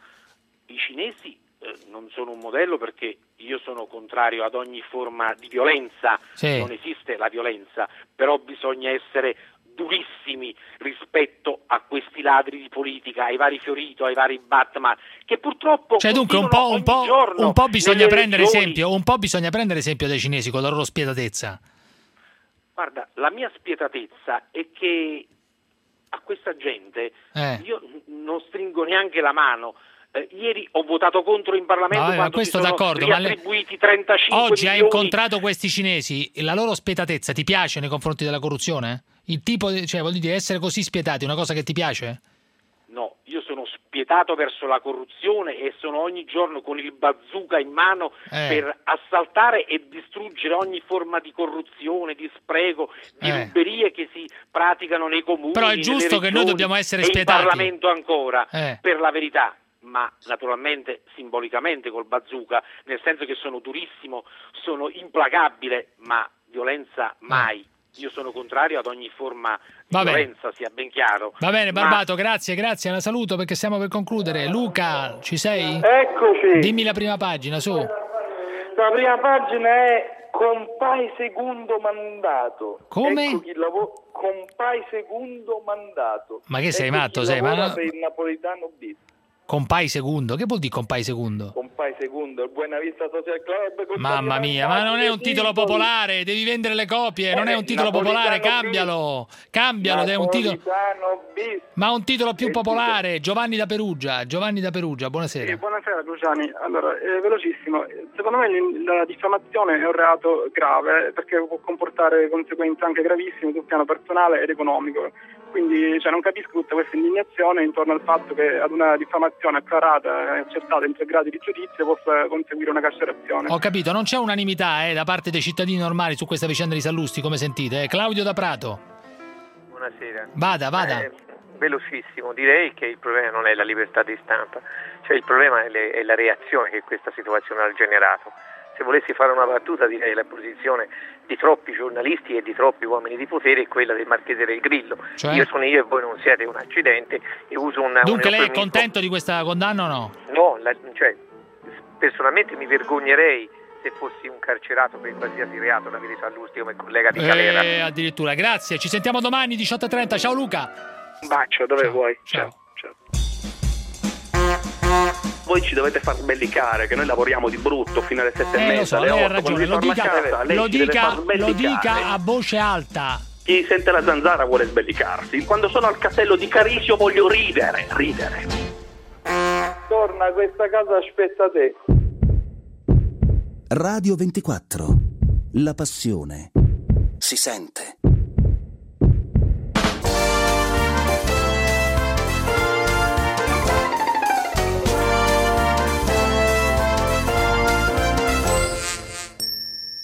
I cinesi non sono un modello, perché io sono contrario ad ogni forma di violenza, non esiste la violenza, però bisogna essere durissimi rispetto a questi ladri di politica, ai vari Fiorito, ai vari Batman, che purtroppo dunque un po' bisogna prendere esempio dai cinesi con la loro spietatezza. Guarda, la mia spietatezza è che a questa gente io non stringo neanche la mano. Ieri ho votato contro in Parlamento quando questo si sono riattribuiti 35 oggi milioni. Hai incontrato questi cinesi, la loro spietatezza ti piace nei confronti della corruzione? Il tipo, cioè vuol dire essere così spietati è una cosa che ti piace? No, io sono spietato verso la corruzione e sono ogni giorno con il bazooka in mano per assaltare e distruggere ogni forma di corruzione, di spreco, di ruberie che si praticano nei comuni. Però è giusto che noi dobbiamo essere spietati. In Parlamento ancora, per la verità. Ma naturalmente simbolicamente col bazooka, nel senso che sono durissimo, sono implacabile, ma violenza mai. Io sono contrario ad ogni forma di violenza, sia ben chiaro. Va bene, Barbato, grazie, la saluto perché stiamo per concludere. Luca, ci sei? Eccoci. Dimmi la prima pagina, su. La prima pagina è Compai secondo mandato. Come? Ecco chi Compai secondo mandato. Ma che sei matto? Per il napoletano bis. Compai secondo? Che vuol dire Compai secondo? Compai secondo, il Buena Vista Social Club. Mamma mia, ma non è un titolo popolare, devi vendere le copie, non è un titolo popolare, cambialo, è un titolo... Ma un titolo più popolare, Giovanni da Perugia, buonasera. Sì, buonasera Luciani, allora, velocissimo, secondo me la diffamazione è un reato grave perché può comportare conseguenze anche gravissime sul piano personale ed economico. Quindi non capisco tutta questa indignazione intorno al fatto che ad una diffamazione acclarata e accertata in 3 gradi di giudizio possa conseguire una carcerazione. Ho capito, non c'è unanimità da parte dei cittadini normali su questa vicenda di Sallusti, come sentite? Claudio da Prato. Buonasera. Vada. Velocissimo, direi che il problema non è la libertà di stampa, cioè il problema è la reazione che questa situazione ha generato. Se volessi fare una battuta direi la posizione di troppi giornalisti e di troppi uomini di potere è quella del Marchese del Grillo. Cioè? Io sono io e voi non siete un accidente e uso un... Dunque lei è contento di questa condanna o no? No, personalmente mi vergognerei se fossi un carcerato per qualsiasi reato da vedere Sallusti come collega di Calera. Addirittura, grazie, ci sentiamo domani 18:30, ciao Luca. Un bacio, dove vuoi? Ciao. Voi ci dovete far sbellicare che noi lavoriamo di brutto fino alle 7:30, lo so, alle 8. Lei ha ragione, lo dica a voce alta. Chi sente la zanzara vuole sbellicarsi. Quando sono al castello di Carisio voglio ridere. Torna, questa casa aspetta te. Radio 24. La passione si sente.